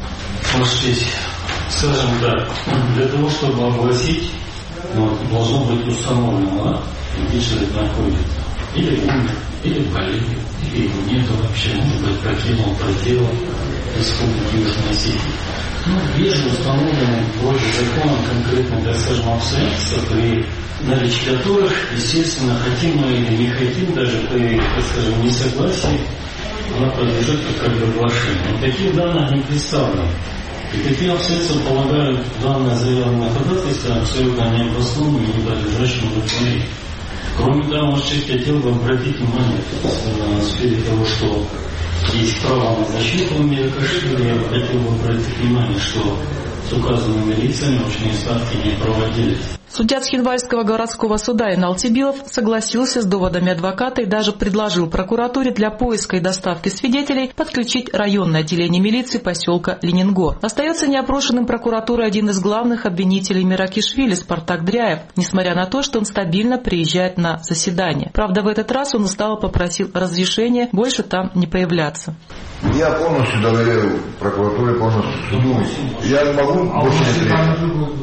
Здесь, скажем так, для того, чтобы огласить, должно быть установлено, где человек находится. Или умер, или болеет, или его нету вообще, может быть, покинул пределы республики Южной Осетии. Есть установлены вроде закона конкретно, так скажем, обстоятельства, при наличии которых, естественно, хотим мы или не хотим, даже при, так скажем, несогласии, она подлежит как бы оглашению. Но таких данных не представлено. И такие обстоятельства полагают данное заявленное ходатайство абсолютно необоснованным и не подлежащим удовлетворению. Кроме того, я хотел бы обратить внимание в сфере того, что есть право на защиту Меракишвили, я хотел бы обратить внимание, что с указанными лицами очные ставки не проводились. Судья Цхинвальского городского суда Инал Тибилов согласился с доводами адвоката и даже предложил прокуратуре для поиска и доставки свидетелей подключить районное отделение милиции поселка Ленингор. Остается неопрошенным прокуратурой один из главных обвинителей Меракишвили Спартак Дряев, несмотря на то, что он стабильно приезжает на заседание. Правда, в этот раз он устало попросил разрешения больше там не появляться. Я полностью доверяю прокуратуре, полностью суду. Я не могу больше не приехать.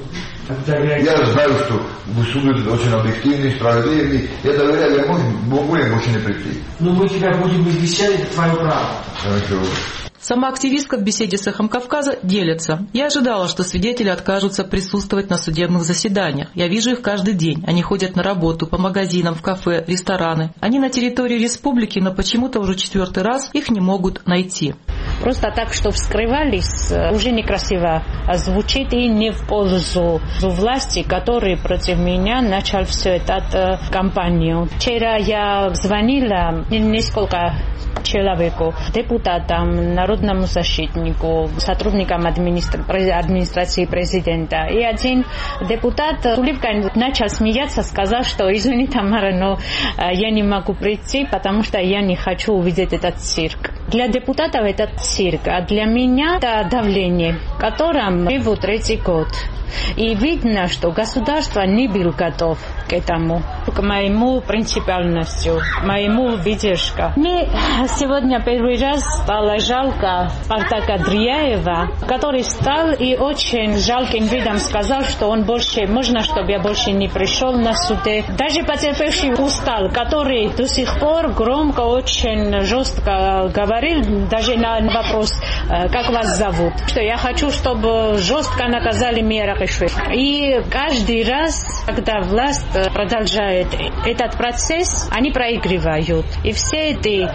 Я знаю, что суд очень объективный, справедливый. Я доверяю, я могу больше не прийти. Но мы тебя будем извещать, это твое право. Хорошо. Сама активистка в беседе с «Эхом Кавказа» делится. «Я ожидала, что свидетели откажутся присутствовать на судебных заседаниях. Я вижу их каждый день. Они ходят на работу, по магазинам, в кафе, рестораны. Они на территории республики, но почему-то уже 4-й раз их не могут найти». Просто так, что вскрывались, уже некрасиво звучит и не в пользу власти, который против меня начал всю эту кампанию. Вчера я звонила несколько человеку, депутатам, народному защитнику, сотрудникам администрации президента. И один депутат с улыбкой начал смеяться, сказал, что извини, Тамара, но я не могу прийти, потому что я не хочу увидеть этот цирк. Для депутатов это цирк, а для меня это давление, которым живу 3-й год. И видно, что государство не был готов к этому, к моему принципиальности, моему выдержке. Мне сегодня первый раз стало жалко Спартака Дряева, который встал и очень жалким видом сказал, что он больше, можно, чтобы я больше не пришел на суде. Даже потерпевший устал, который до сих пор громко, очень жестко говорил, даже на вопрос, как вас зовут, что я хочу, чтобы жестко наказали Меракишвили. И каждый раз, когда власть продолжает этот процесс, они проигрывают. И все эти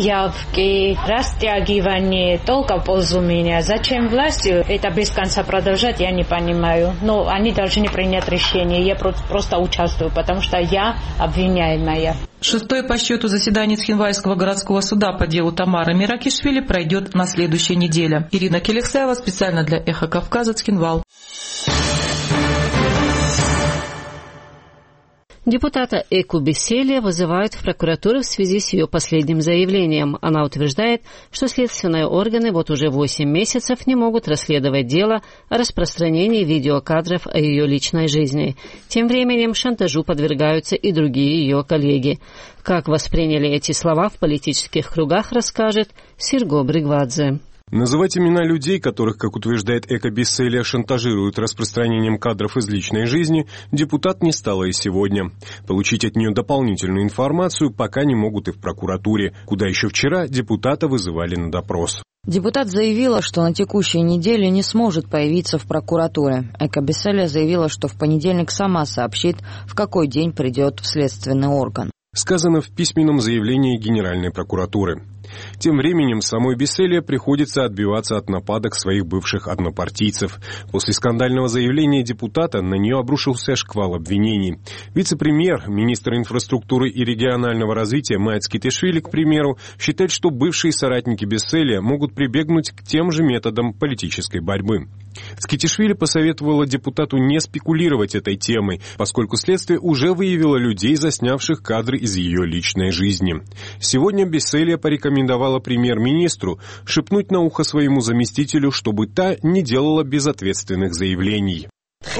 неявки, растягивания только в пользу меня. Зачем власти это без конца продолжать, я не понимаю. Но они должны принять решение. Я просто участвую, потому что я обвиняемая. 6-е по счету заседание Цхинвальского городского суда по делу Тамары Меракишвили пройдет на следующей неделе. Ирина Келихсаева, специально для «Эхо Кавказа», Цхинвал. Депутата Эку Беселия вызывают в прокуратуру в связи с ее последним заявлением. Она утверждает, что следственные органы вот уже 8 месяцев не могут расследовать дело о распространении видеокадров о ее личной жизни. Тем временем шантажу подвергаются и другие ее коллеги. Как восприняли эти слова в политических кругах, расскажет Серго Бригвадзе. Называть имена людей, которых, как утверждает Эко Беселия, шантажируют распространением кадров из личной жизни, депутат не стала и сегодня. Получить от нее дополнительную информацию пока не могут и в прокуратуре, куда еще вчера депутата вызывали на допрос. Депутат заявила, что на текущей неделе не сможет появиться в прокуратуре. Эко Беселия заявила, что в понедельник сама сообщит, в какой день придет в следственный орган. Сказано в письменном заявлении Генеральной прокуратуры. Тем временем самой Беселия приходится отбиваться от нападок своих бывших однопартийцев. После скандального заявления депутата на нее обрушился шквал обвинений. Вице-премьер, министр инфраструктуры и регионального развития Майя Цкитишвили, к примеру, считает, что бывшие соратники Беселия могут прибегнуть к тем же методам политической борьбы. Цкитишвили посоветовала депутату не спекулировать этой темой, поскольку следствие уже выявило людей, заснявших кадры из ее личной жизни. Сегодня Беселия порекомендовала премьер-министру шепнуть на ухо своему заместителю, чтобы та не делала безответственных заявлений.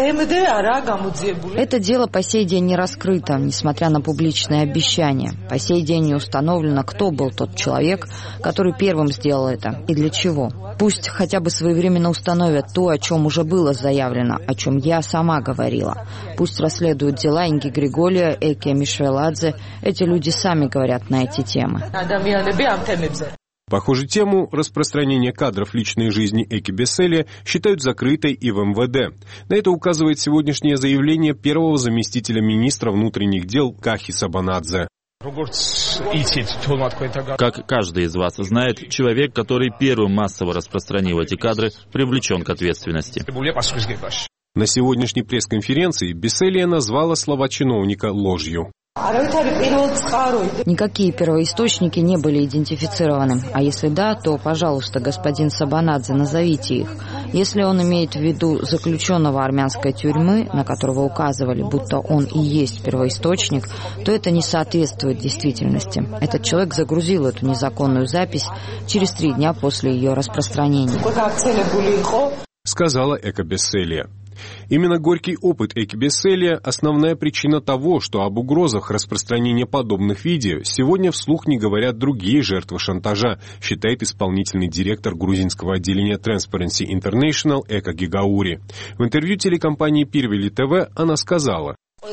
Это дело по сей день не раскрыто, несмотря на публичные обещания. По сей день не установлено, кто был тот человек, который первым сделал это и для чего. Пусть хотя бы своевременно установят то, о чем уже было заявлено, о чем я сама говорила. Пусть расследуют дела Инги Григория, Эки Мишвеладзе. Эти люди сами говорят на эти темы. Похоже, тему распространения кадров личной жизни Эки Беселия считают закрытой и в МВД. На это указывает сегодняшнее заявление первого заместителя министра внутренних дел Кахи Сабанадзе. Как каждый из вас знает, человек, который первым массово распространил эти кадры, привлечен к ответственности. На сегодняшней пресс-конференции Беселия назвала слова чиновника ложью. Никакие первоисточники не были идентифицированы. А если да, то, пожалуйста, господин Сабанадзе, назовите их. Если он имеет в виду заключенного армянской тюрьмы, на которого указывали, будто он и есть первоисточник, то это не соответствует действительности. Этот человек загрузил эту незаконную запись через 3 дня после ее распространения. Сказала Эко Беселия. Именно горький опыт Эки Беселия – основная причина того, что об угрозах распространения подобных видео сегодня вслух не говорят другие жертвы шантажа, считает исполнительный директор грузинского отделения Transparency International Эка Гигаури. В интервью телекомпании Пирвели ТВ она сказала: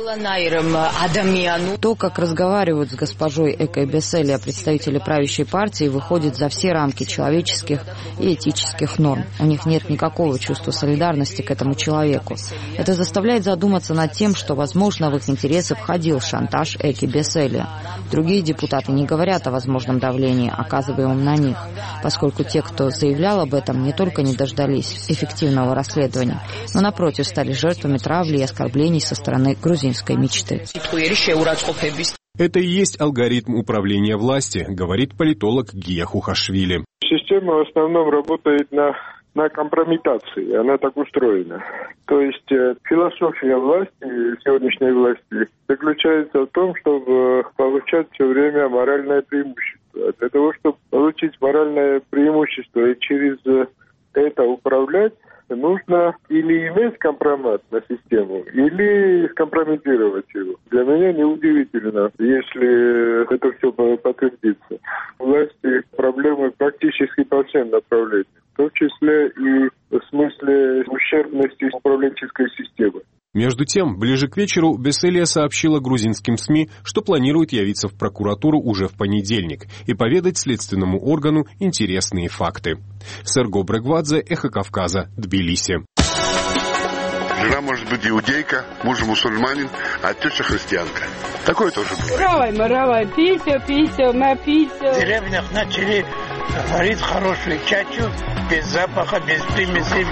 то, как разговаривают с госпожой Эко Беселия представители правящей партии, выходит за все рамки человеческих и этических норм. У них нет никакого чувства солидарности к этому человеку. Это заставляет задуматься над тем, что, возможно, в их интересы входил шантаж Эки Беселия. Другие депутаты не говорят о возможном давлении, оказываемом на них, поскольку те, кто заявлял об этом, не только не дождались эффективного расследования, но, напротив, стали жертвами травли и оскорблений со стороны грузинской мечты. Это и есть алгоритм управления власти, говорит политолог Гия Хухашвили. Система в основном работает на компрометации, она так устроена. То есть философия власти, сегодняшней власти, заключается в том, чтобы получать все время моральное преимущество. Для того, чтобы получить моральное преимущество и через это управлять, нужно или иметь компромат на систему, или скомпрометировать его. Для меня неудивительно, если это все подтвердится. У власти проблемы практически по всем направлениям, в том числе и в смысле ущербности управленческой системы. Между тем, ближе к вечеру Беселия сообщила грузинским СМИ, что планирует явиться в прокуратуру уже в понедельник и поведать следственному органу интересные факты. Серго Бригвадзе, Эхо Кавказа, Тбилиси. Жена может быть иудейка, муж мусульманин, а теща христианка. Такое тоже бывает. Равай, писю, на писю. В деревнях начали варить хорошую чачу, без запаха, без примесей.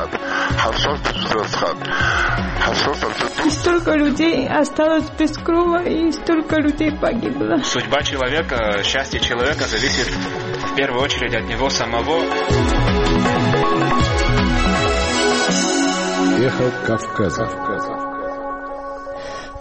И столько людей осталось без крова, и столько людей погибло. Судьба человека, счастье человека зависит в первую очередь от него самого. Эхо Кавказа.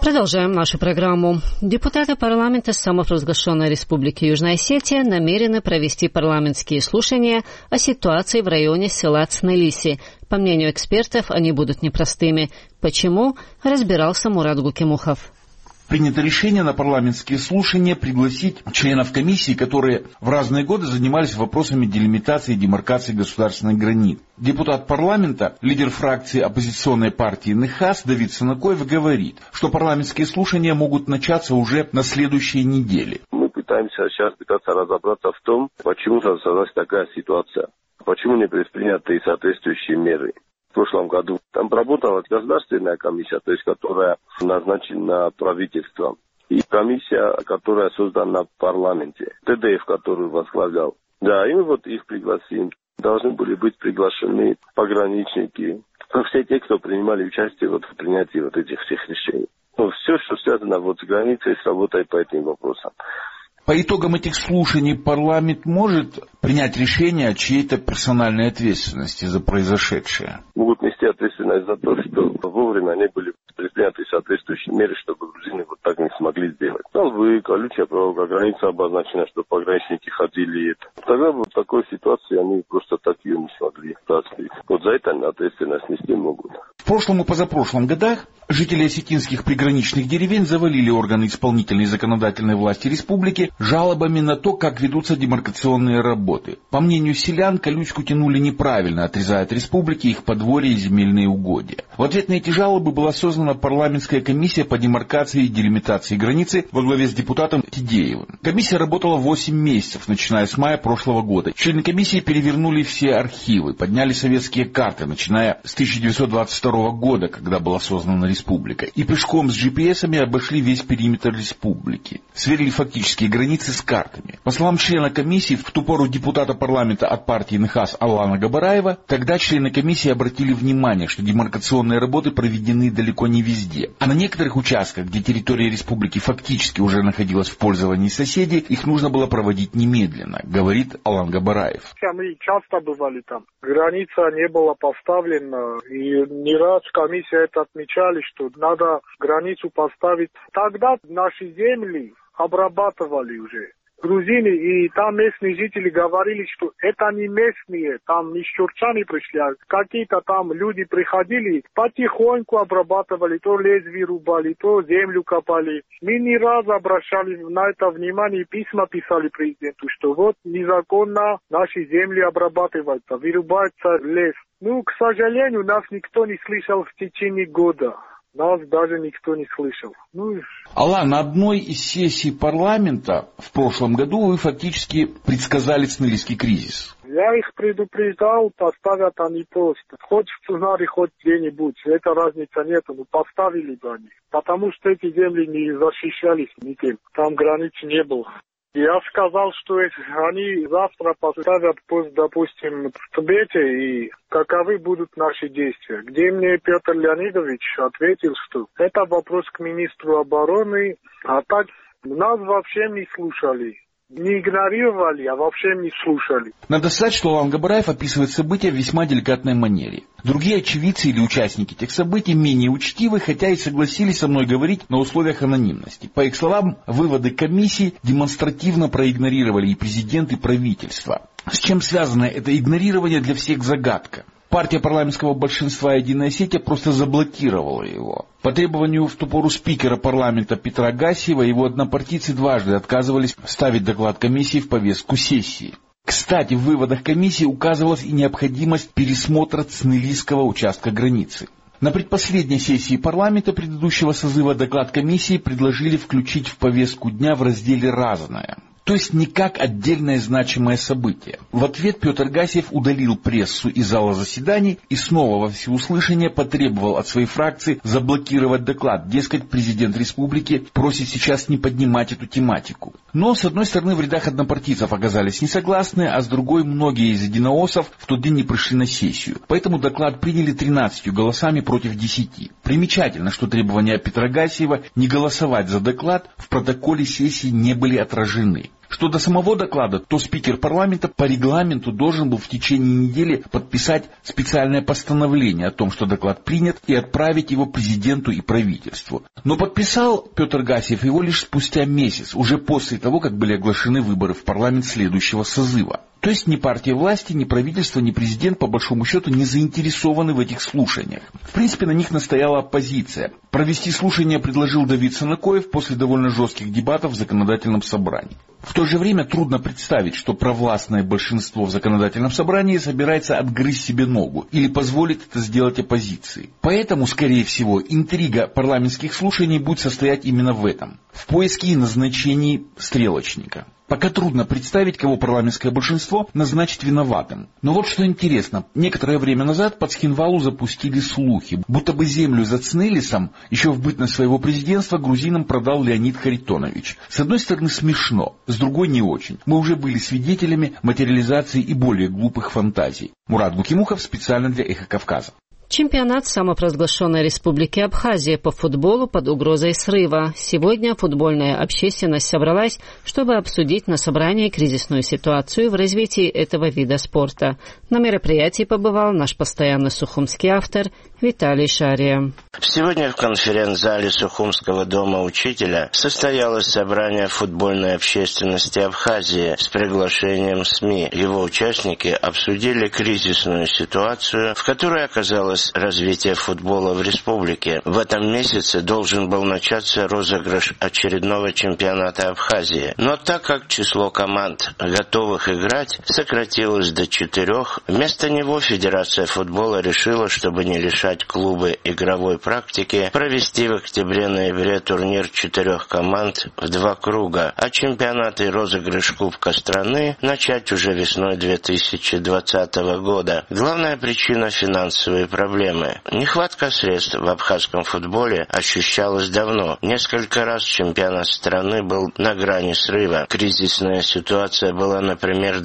Продолжаем нашу программу. Депутаты парламента самопровозглашенной Республики Южная Осетия намерены провести парламентские слушания о ситуации в районе села Цнелиси. По мнению экспертов, они будут непростыми. Почему? Разбирался Мурат Гукимухов. Принято решение на парламентские слушания пригласить членов комиссии, которые в разные годы занимались вопросами делимитации и демаркации государственных границ. Депутат парламента, лидер фракции оппозиционной партии НХАС Давид Санакоев говорит, что парламентские слушания могут начаться уже на следующей неделе. Мы пытаемся сейчас разобраться в том, почему создалась такая ситуация, почему не предприняты соответствующие меры. В прошлом году там работала государственная комиссия, то есть которая назначена правительством, и комиссия, которая создана в парламенте, ТДФ, которую возглавлял. Да, и мы вот их пригласим. Должны были быть приглашены пограничники, все те, кто принимали участие вот в принятии вот этих всех решений. Ну, все, что связано вот с границей, с работой по этим вопросам. По итогам этих слушаний парламент может принять решение о чьей-то персональной ответственности за произошедшее? Могут нести ответственность за то, что вовремя не были предприняты соответствующие меры, чтобы грузины вот так не смогли сделать. Столбы, колючая проволока, граница обозначена, что пограничники ходили. Тогда вот в такой ситуации они просто так ее не смогли раскрыть. Вот за это ответственность нести могут. В прошлом и позапрошлом годах жители осетинских приграничных деревень завалили органы исполнительной и законодательной власти республики жалобами на то, как ведутся демаркационные работы. По мнению селян, колючку тянули неправильно, отрезая от республики их подворья и земельные угодья. В ответ на эти жалобы была создана парламентская комиссия по демаркации и делимитации границы во главе с депутатом Тидеевым. Комиссия работала 8 месяцев, начиная с мая прошлого года. Члены комиссии перевернули все архивы, подняли советские карты, начиная с 1922 года, когда была создана республика, и пешком с GPS-ами обошли весь периметр республики. Сверили фактические границы с картами. По словам члена комиссии, в ту пору депутата парламента от партии НХАС Алана Габараева, тогда члены комиссии обратили внимание, что демаркационные работы проведены далеко не везде, а на некоторых участках, где территория республики фактически уже находилась в пользовании соседей, их нужно было проводить немедленно, говорит Алан Габараев. Мы часто бывали там. Граница не была поставлена, и не раз комиссия это отмечали, что надо границу поставить. Тогда наши земли обрабатывали уже грузины, и там местные жители говорили, что это не местные, там не чурчане пришли, а какие-то там люди приходили, потихоньку обрабатывали, то лезвие рубали, то землю копали. Мы не раз обращали на это внимание, письма писали президенту, что вот незаконно наши земли обрабатываются, вырубается лес. Ну, к сожалению, нас никто не слышал в течение года. Нас даже никто не слышал. Алан, на одной из сессий парламента в прошлом году вы фактически предсказали цнелисский кризис. Я их предупреждал, поставят они просто. Хоть в Цунаре, хоть где-нибудь. Это разницы нет, но поставили бы они. Потому что эти земли не защищались никем. Там границ не было. Я сказал, что они завтра поставят пост, допустим, в Тбете, и каковы будут наши действия. Где мне Петр Леонидович ответил, что это вопрос к министру обороны, а так нас вообще не слушали. Не игнорировали, а вообще не слушали. Надо сказать, что Алан Габараев описывает события в весьма деликатной манере. Другие очевидцы или участники тех событий менее учтивы, хотя и согласились со мной говорить на условиях анонимности. По их словам, выводы комиссии демонстративно проигнорировали и президент, и правительство. С чем связано это игнорирование, для всех загадка. Партия парламентского большинства «Единая Осетия» просто заблокировала его. По требованию в ту пору спикера парламента Петра Гасиева, его однопартийцы дважды отказывались ставить доклад комиссии в повестку сессии. Кстати, в выводах комиссии указывалась и необходимость пересмотра цнелисского участка границы. На предпоследней сессии парламента предыдущего созыва доклад комиссии предложили включить в повестку дня в разделе «Разное». То есть не как отдельное значимое событие. В ответ Петр Гасиев удалил прессу из зала заседаний и снова во всеуслышание потребовал от своей фракции заблокировать доклад. Дескать, президент республики просит сейчас не поднимать эту тематику. Но, с одной стороны, в рядах однопартийцев оказались не согласны, а с другой, многие из единоосов в тот день не пришли на сессию. Поэтому доклад приняли 13 голосами против 10. Примечательно, что требования Петра Гасиева не голосовать за доклад в протоколе сессии не были отражены. Что до самого доклада, то спикер парламента по регламенту должен был в течение недели подписать специальное постановление о том, что доклад принят, и отправить его президенту и правительству. Но подписал Петр Гасиев его лишь спустя месяц, уже после того, как были оглашены выборы в парламент следующего созыва. То есть ни партия власти, ни правительство, ни президент, по большому счету, не заинтересованы в этих слушаниях. В принципе, на них настояла оппозиция. Провести слушания предложил Давид Санакоев после довольно жестких дебатов в законодательном собрании. В то же время трудно представить, что провластное большинство в законодательном собрании собирается отгрызть себе ногу или позволит это сделать оппозиции. Поэтому, скорее всего, интрига парламентских слушаний будет состоять именно в этом. В поиске и назначении стрелочника. Пока трудно представить, кого парламентское большинство назначит виноватым. Но вот что интересно. Некоторое время назад под Цхинвалу запустили слухи, будто бы землю за Цнелисом еще в бытность своего президентства грузинам продал Леонид Харитонович. С одной стороны смешно, с другой не очень. Мы уже были свидетелями материализации и более глупых фантазий. Мурат Гукимухов специально для «Эхо Кавказа». Чемпионат самопровозглашенной республики Абхазия по футболу под угрозой срыва. Сегодня футбольная общественность собралась, чтобы обсудить на собрании кризисную ситуацию в развитии этого вида спорта. На мероприятии побывал наш постоянный сухумский автор Виталий Шария. Сегодня в конференц-зале Сухумского дома учителя состоялось собрание футбольной общественности Абхазии с приглашением СМИ. Его участники обсудили кризисную ситуацию, в которой оказалось развитие футбола в республике. В этом месяце должен был начаться розыгрыш очередного чемпионата Абхазии. Но так как число команд, готовых играть, сократилось до 4, вместо него Федерация футбола решила, чтобы не лишать клубы игровой практики, провести в октябре-ноябре турнир 4 команд в 2 круга, а чемпионат и розыгрыш Кубка страны начать уже весной 2020 года. Главная причина – финансовые проблемы. Нехватка средств в абхазском футболе ощущалась давно. Несколько раз чемпионат страны был на грани срыва. Кризисная ситуация была, например, в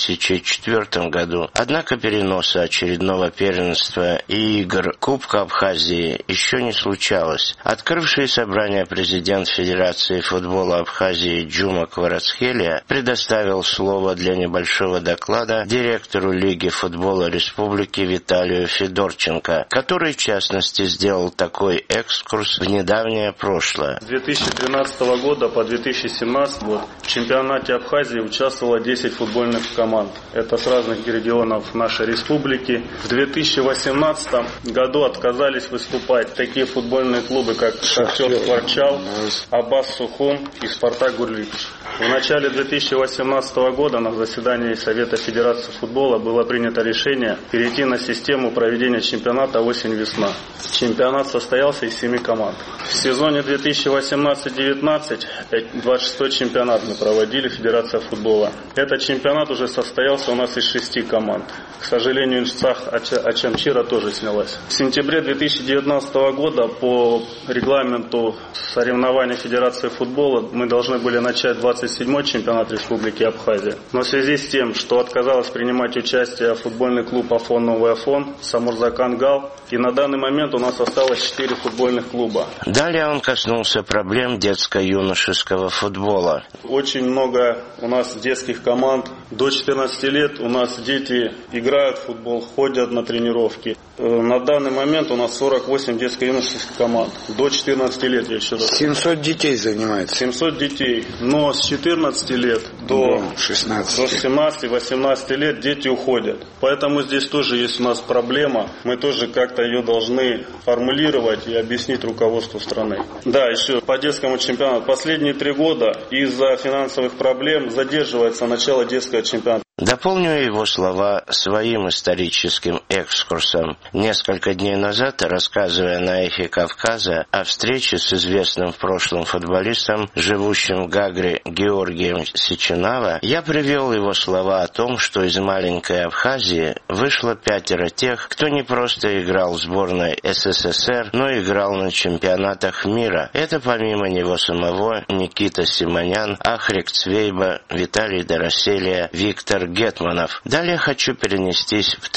2004 году. Однако переноса очередного первенства и игр Кубка Абхазии еще не случалось. Открывший собрание президент Федерации футбола Абхазии Джума Кварацхелия предоставил слово для небольшого доклада директору Лиги футбола республики Виталию Федорченко, который, в частности, сделал такой экскурс в недавнее прошлое. С 2013 года по 2017 год в чемпионате Абхазии участвовало 10 футбольных команд. Это с разных регионов нашей республики. В 2018 году отказались выступать такие футбольные клубы, как Шахтер Скворчал, Абас Сухум и Спартак Гурлипич. В начале 2018 года на заседании Совета Федерации футбола было принято решение перейти на систему проведения чемпионата осень-весна. Чемпионат состоялся из 7 команд. В сезоне 2018-19 26-й чемпионат мы проводили Федерация футбола. Этот чемпионат уже состоялся у нас из 6 команд. К сожалению, Иншцах Ачамчира тоже снялась. В сентябре 2019 года по регламенту соревнований Федерации футбола мы должны были начать 27-й чемпионат Республики Абхазия. Но в связи с тем, что отказалась принимать участие футбольный клуб Афон Новый Афон, Самурзакан Гал, и на данный момент у нас осталось 4 футбольных клуба. Далее он коснулся проблем детско-юношеского футбола. Очень много у нас детских команд. До 14 лет у нас дети играют в футбол, ходят на тренировки. На данный момент у нас 48 детско-юношеских команд. До 14 лет, я еще раз. 700 детей занимается. 700 детей. Но с 14 лет до 17-18 лет дети уходят. Поэтому здесь тоже есть у нас проблема. Мы тоже как-то ее должны формулировать и объяснить руководству страны. Да, еще по детскому чемпионату. Последние 3 года из-за финансовых проблем задерживается начало детского чемпионата. Дополню его слова своим историческим экскурсом. Несколько дней назад, рассказывая на «Эхе Кавказа» о встрече с известным в прошлом футболистом, живущим в Гагре Георгием Сеченава, я привел его слова о том, что из маленькой Абхазии вышло 5 тех, кто не просто играл в сборной СССР, но играл на чемпионатах мира. Это помимо него самого Никита Симонян, Ахрик Цвейба, Виталий Дороселия, Виктор наших гетманов. Далее хочу перенестись в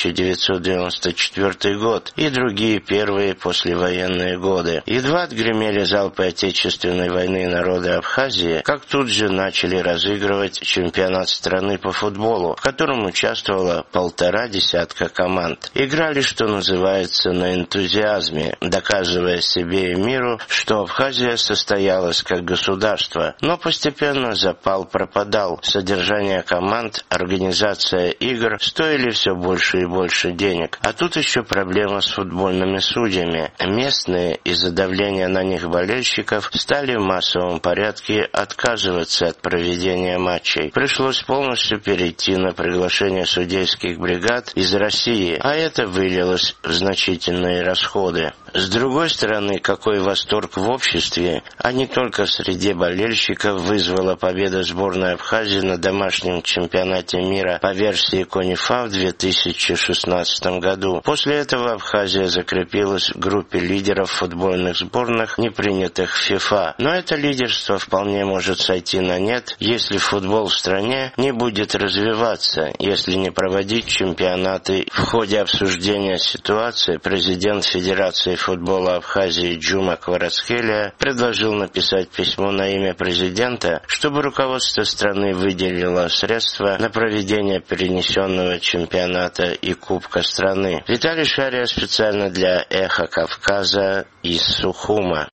1994 год и другие первые послевоенные годы. Едва отгремели залпы Отечественной войны народы Абхазии, как тут же начали разыгрывать чемпионат страны по футболу, в котором участвовало 1,5 десятка команд. Играли, что называется, на энтузиазме, доказывая себе и миру, что Абхазия состоялась как государство. Но постепенно запал пропадал. Содержание команд, организация игр стоили все больше и больше денег. А тут еще проблема с футбольными судьями. Местные из-за давления на них болельщиков стали в массовом порядке отказываться от проведения матчей. Пришлось полностью перейти на приглашение судейских бригад из России, а это вылилось в значительные расходы. С другой стороны, какой восторг в обществе, а не только среди болельщиков, вызвала победа сборной Абхазии на домашнем чемпионате мира по версии КОНИФА в 2016 году. После этого Абхазия закрепилась в группе лидеров футбольных сборных, не принятых в ФИФА. Но это лидерство вполне может сойти на нет, если футбол в стране не будет развиваться, если не проводить чемпионаты. В ходе обсуждения ситуации президент Федерации футбола Абхазии Джума Кварацхелия предложил написать письмо на имя президента, чтобы руководство страны выделило средства на проведение перенесенного чемпионата и Кубка страны. Виталий Шария специально для «Эхо Кавказа» из Сухума.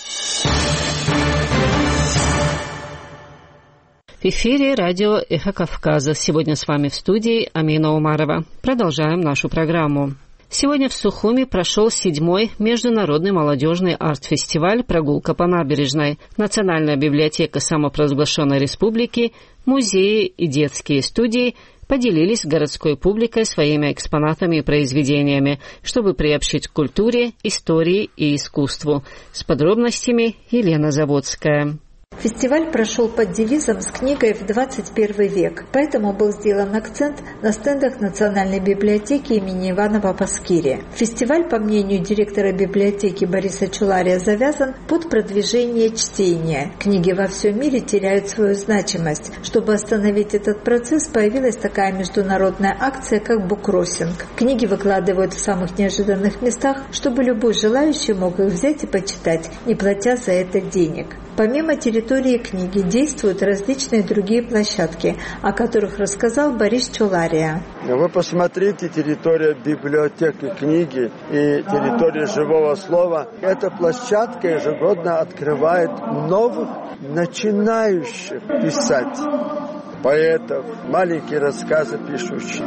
В эфире радио «Эхо Кавказа». Сегодня с вами в студии Амина Умарова. Продолжаем нашу программу. Сегодня в Сухуми прошел 7-й международный молодежный арт-фестиваль «Прогулка по набережной». Национальная библиотека самопровозглашенной республики, музеи и детские студии поделились с городской публикой своими экспонатами и произведениями, чтобы приобщить к культуре, истории и искусству. С подробностями Елена Заводская. Фестиваль прошел под девизом «С книгой в 21 век», поэтому был сделан акцент на стендах Национальной библиотеки имени Ивана Папаскири. Фестиваль, по мнению директора библиотеки Бориса Чулария, завязан под продвижение чтения. Книги во всем мире теряют свою значимость. Чтобы остановить этот процесс, появилась такая международная акция, как буккроссинг. Книги выкладывают в самых неожиданных местах, чтобы любой желающий мог их взять и почитать, не платя за это денег. Помимо территории книги действуют различные другие площадки, о которых рассказал Борис Чулария. Вы посмотрите, территория библиотеки книги и территория живого слова. Эта площадка ежегодно открывает новых начинающих писать поэтов, маленькие рассказы пишущих.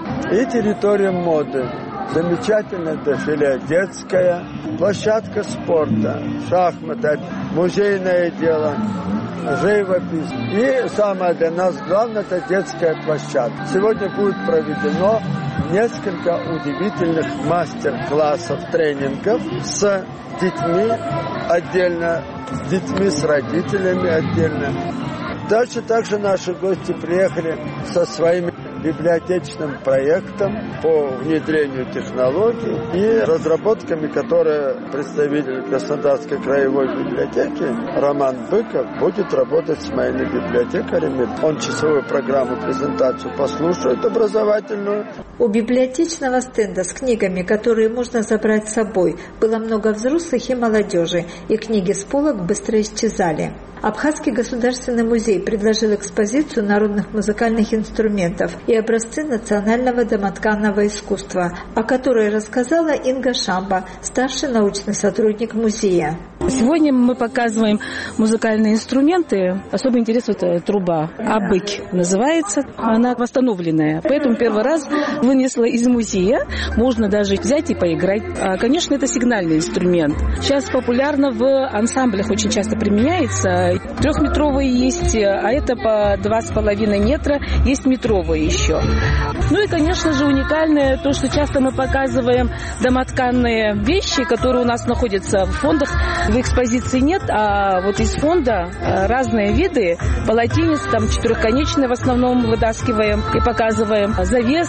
И территория моды. Замечательное дефиле детское, площадка спорта, шахматы, музейное дело, живопись. И самое для нас главное – это детская площадка. Сегодня будет проведено несколько удивительных мастер-классов, тренингов с детьми отдельно, с детьми с родителями отдельно. Дальше также наши гости приехали со своими библиотечным проектом по внедрению технологий и разработками, которые представитель Краснодарской краевой библиотеки Роман Быков будет работать с моими библиотекарями. Он часовую программу, презентацию послушает образовательную. У библиотечного стенда с книгами, которые можно забрать с собой, было много взрослых и молодежи, и книги с полок быстро исчезали. Абхазский государственный музей предложил экспозицию народных музыкальных инструментов и образцы национального домотканного искусства, о которой рассказала Инга Шамба, старший научный сотрудник музея. Сегодня мы показываем музыкальные инструменты. Особый интерес – труба. Абык называется. Она восстановленная. Поэтому первый раз вынесла из музея. Можно даже взять и поиграть. Конечно, это сигнальный инструмент. Сейчас популярно в ансамблях очень часто применяется. 3-метровые есть, а это по 2,5 метра. Есть метровые еще. Ну и, конечно же, уникальное то, что часто мы показываем домотканные вещи, которые у нас находятся в фондах. В экспозиции нет, а вот из фонда разные виды. Полотенец, там 4-конечные в основном вытаскиваем и показываем. Завесы,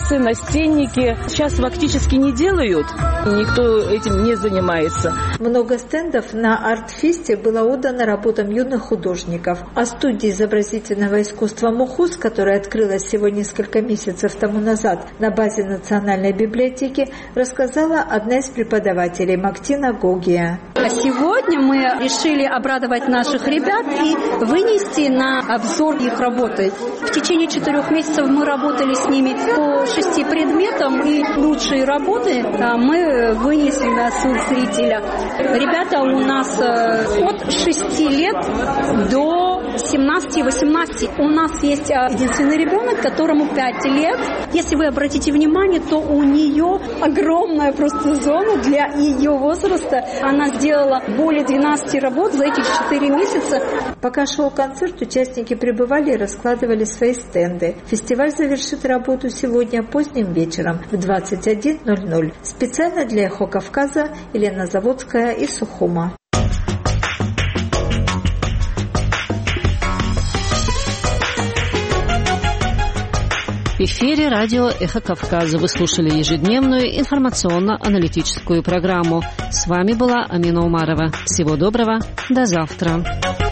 ценники сейчас фактически не делают. Никто этим не занимается. Много стендов на арт-фесте было отдано работам юных художников. О студии изобразительного искусства «Мухуз», которая открылась всего несколько месяцев тому назад на базе Национальной библиотеки, рассказала одна из преподавателей Мактина Гогия. Сегодня мы решили обрадовать наших ребят и вынести на обзор их работы. В течение 4 месяцев мы работали с ними по 6 предметам, и лучшие работы мы вынесли на суд зрителя. Ребята у нас от 6 лет до 17-18. У нас есть единственный ребенок, которому 5 лет. Если вы обратите внимание, то у нее огромная просто зона для ее возраста. Она сделала более 12 работ за эти 4 месяца. Пока шел концерт, участники пребывали и раскладывали свои стенды. Фестиваль завершит работу сегодня поздним вечером в 21:00. Специально для «Эхо Кавказа» Елена Заводская из Сухума. В эфире радио «Эхо Кавказа». Вы слушали ежедневную информационно-аналитическую программу. С вами была Амина Умарова. Всего доброго. До завтра.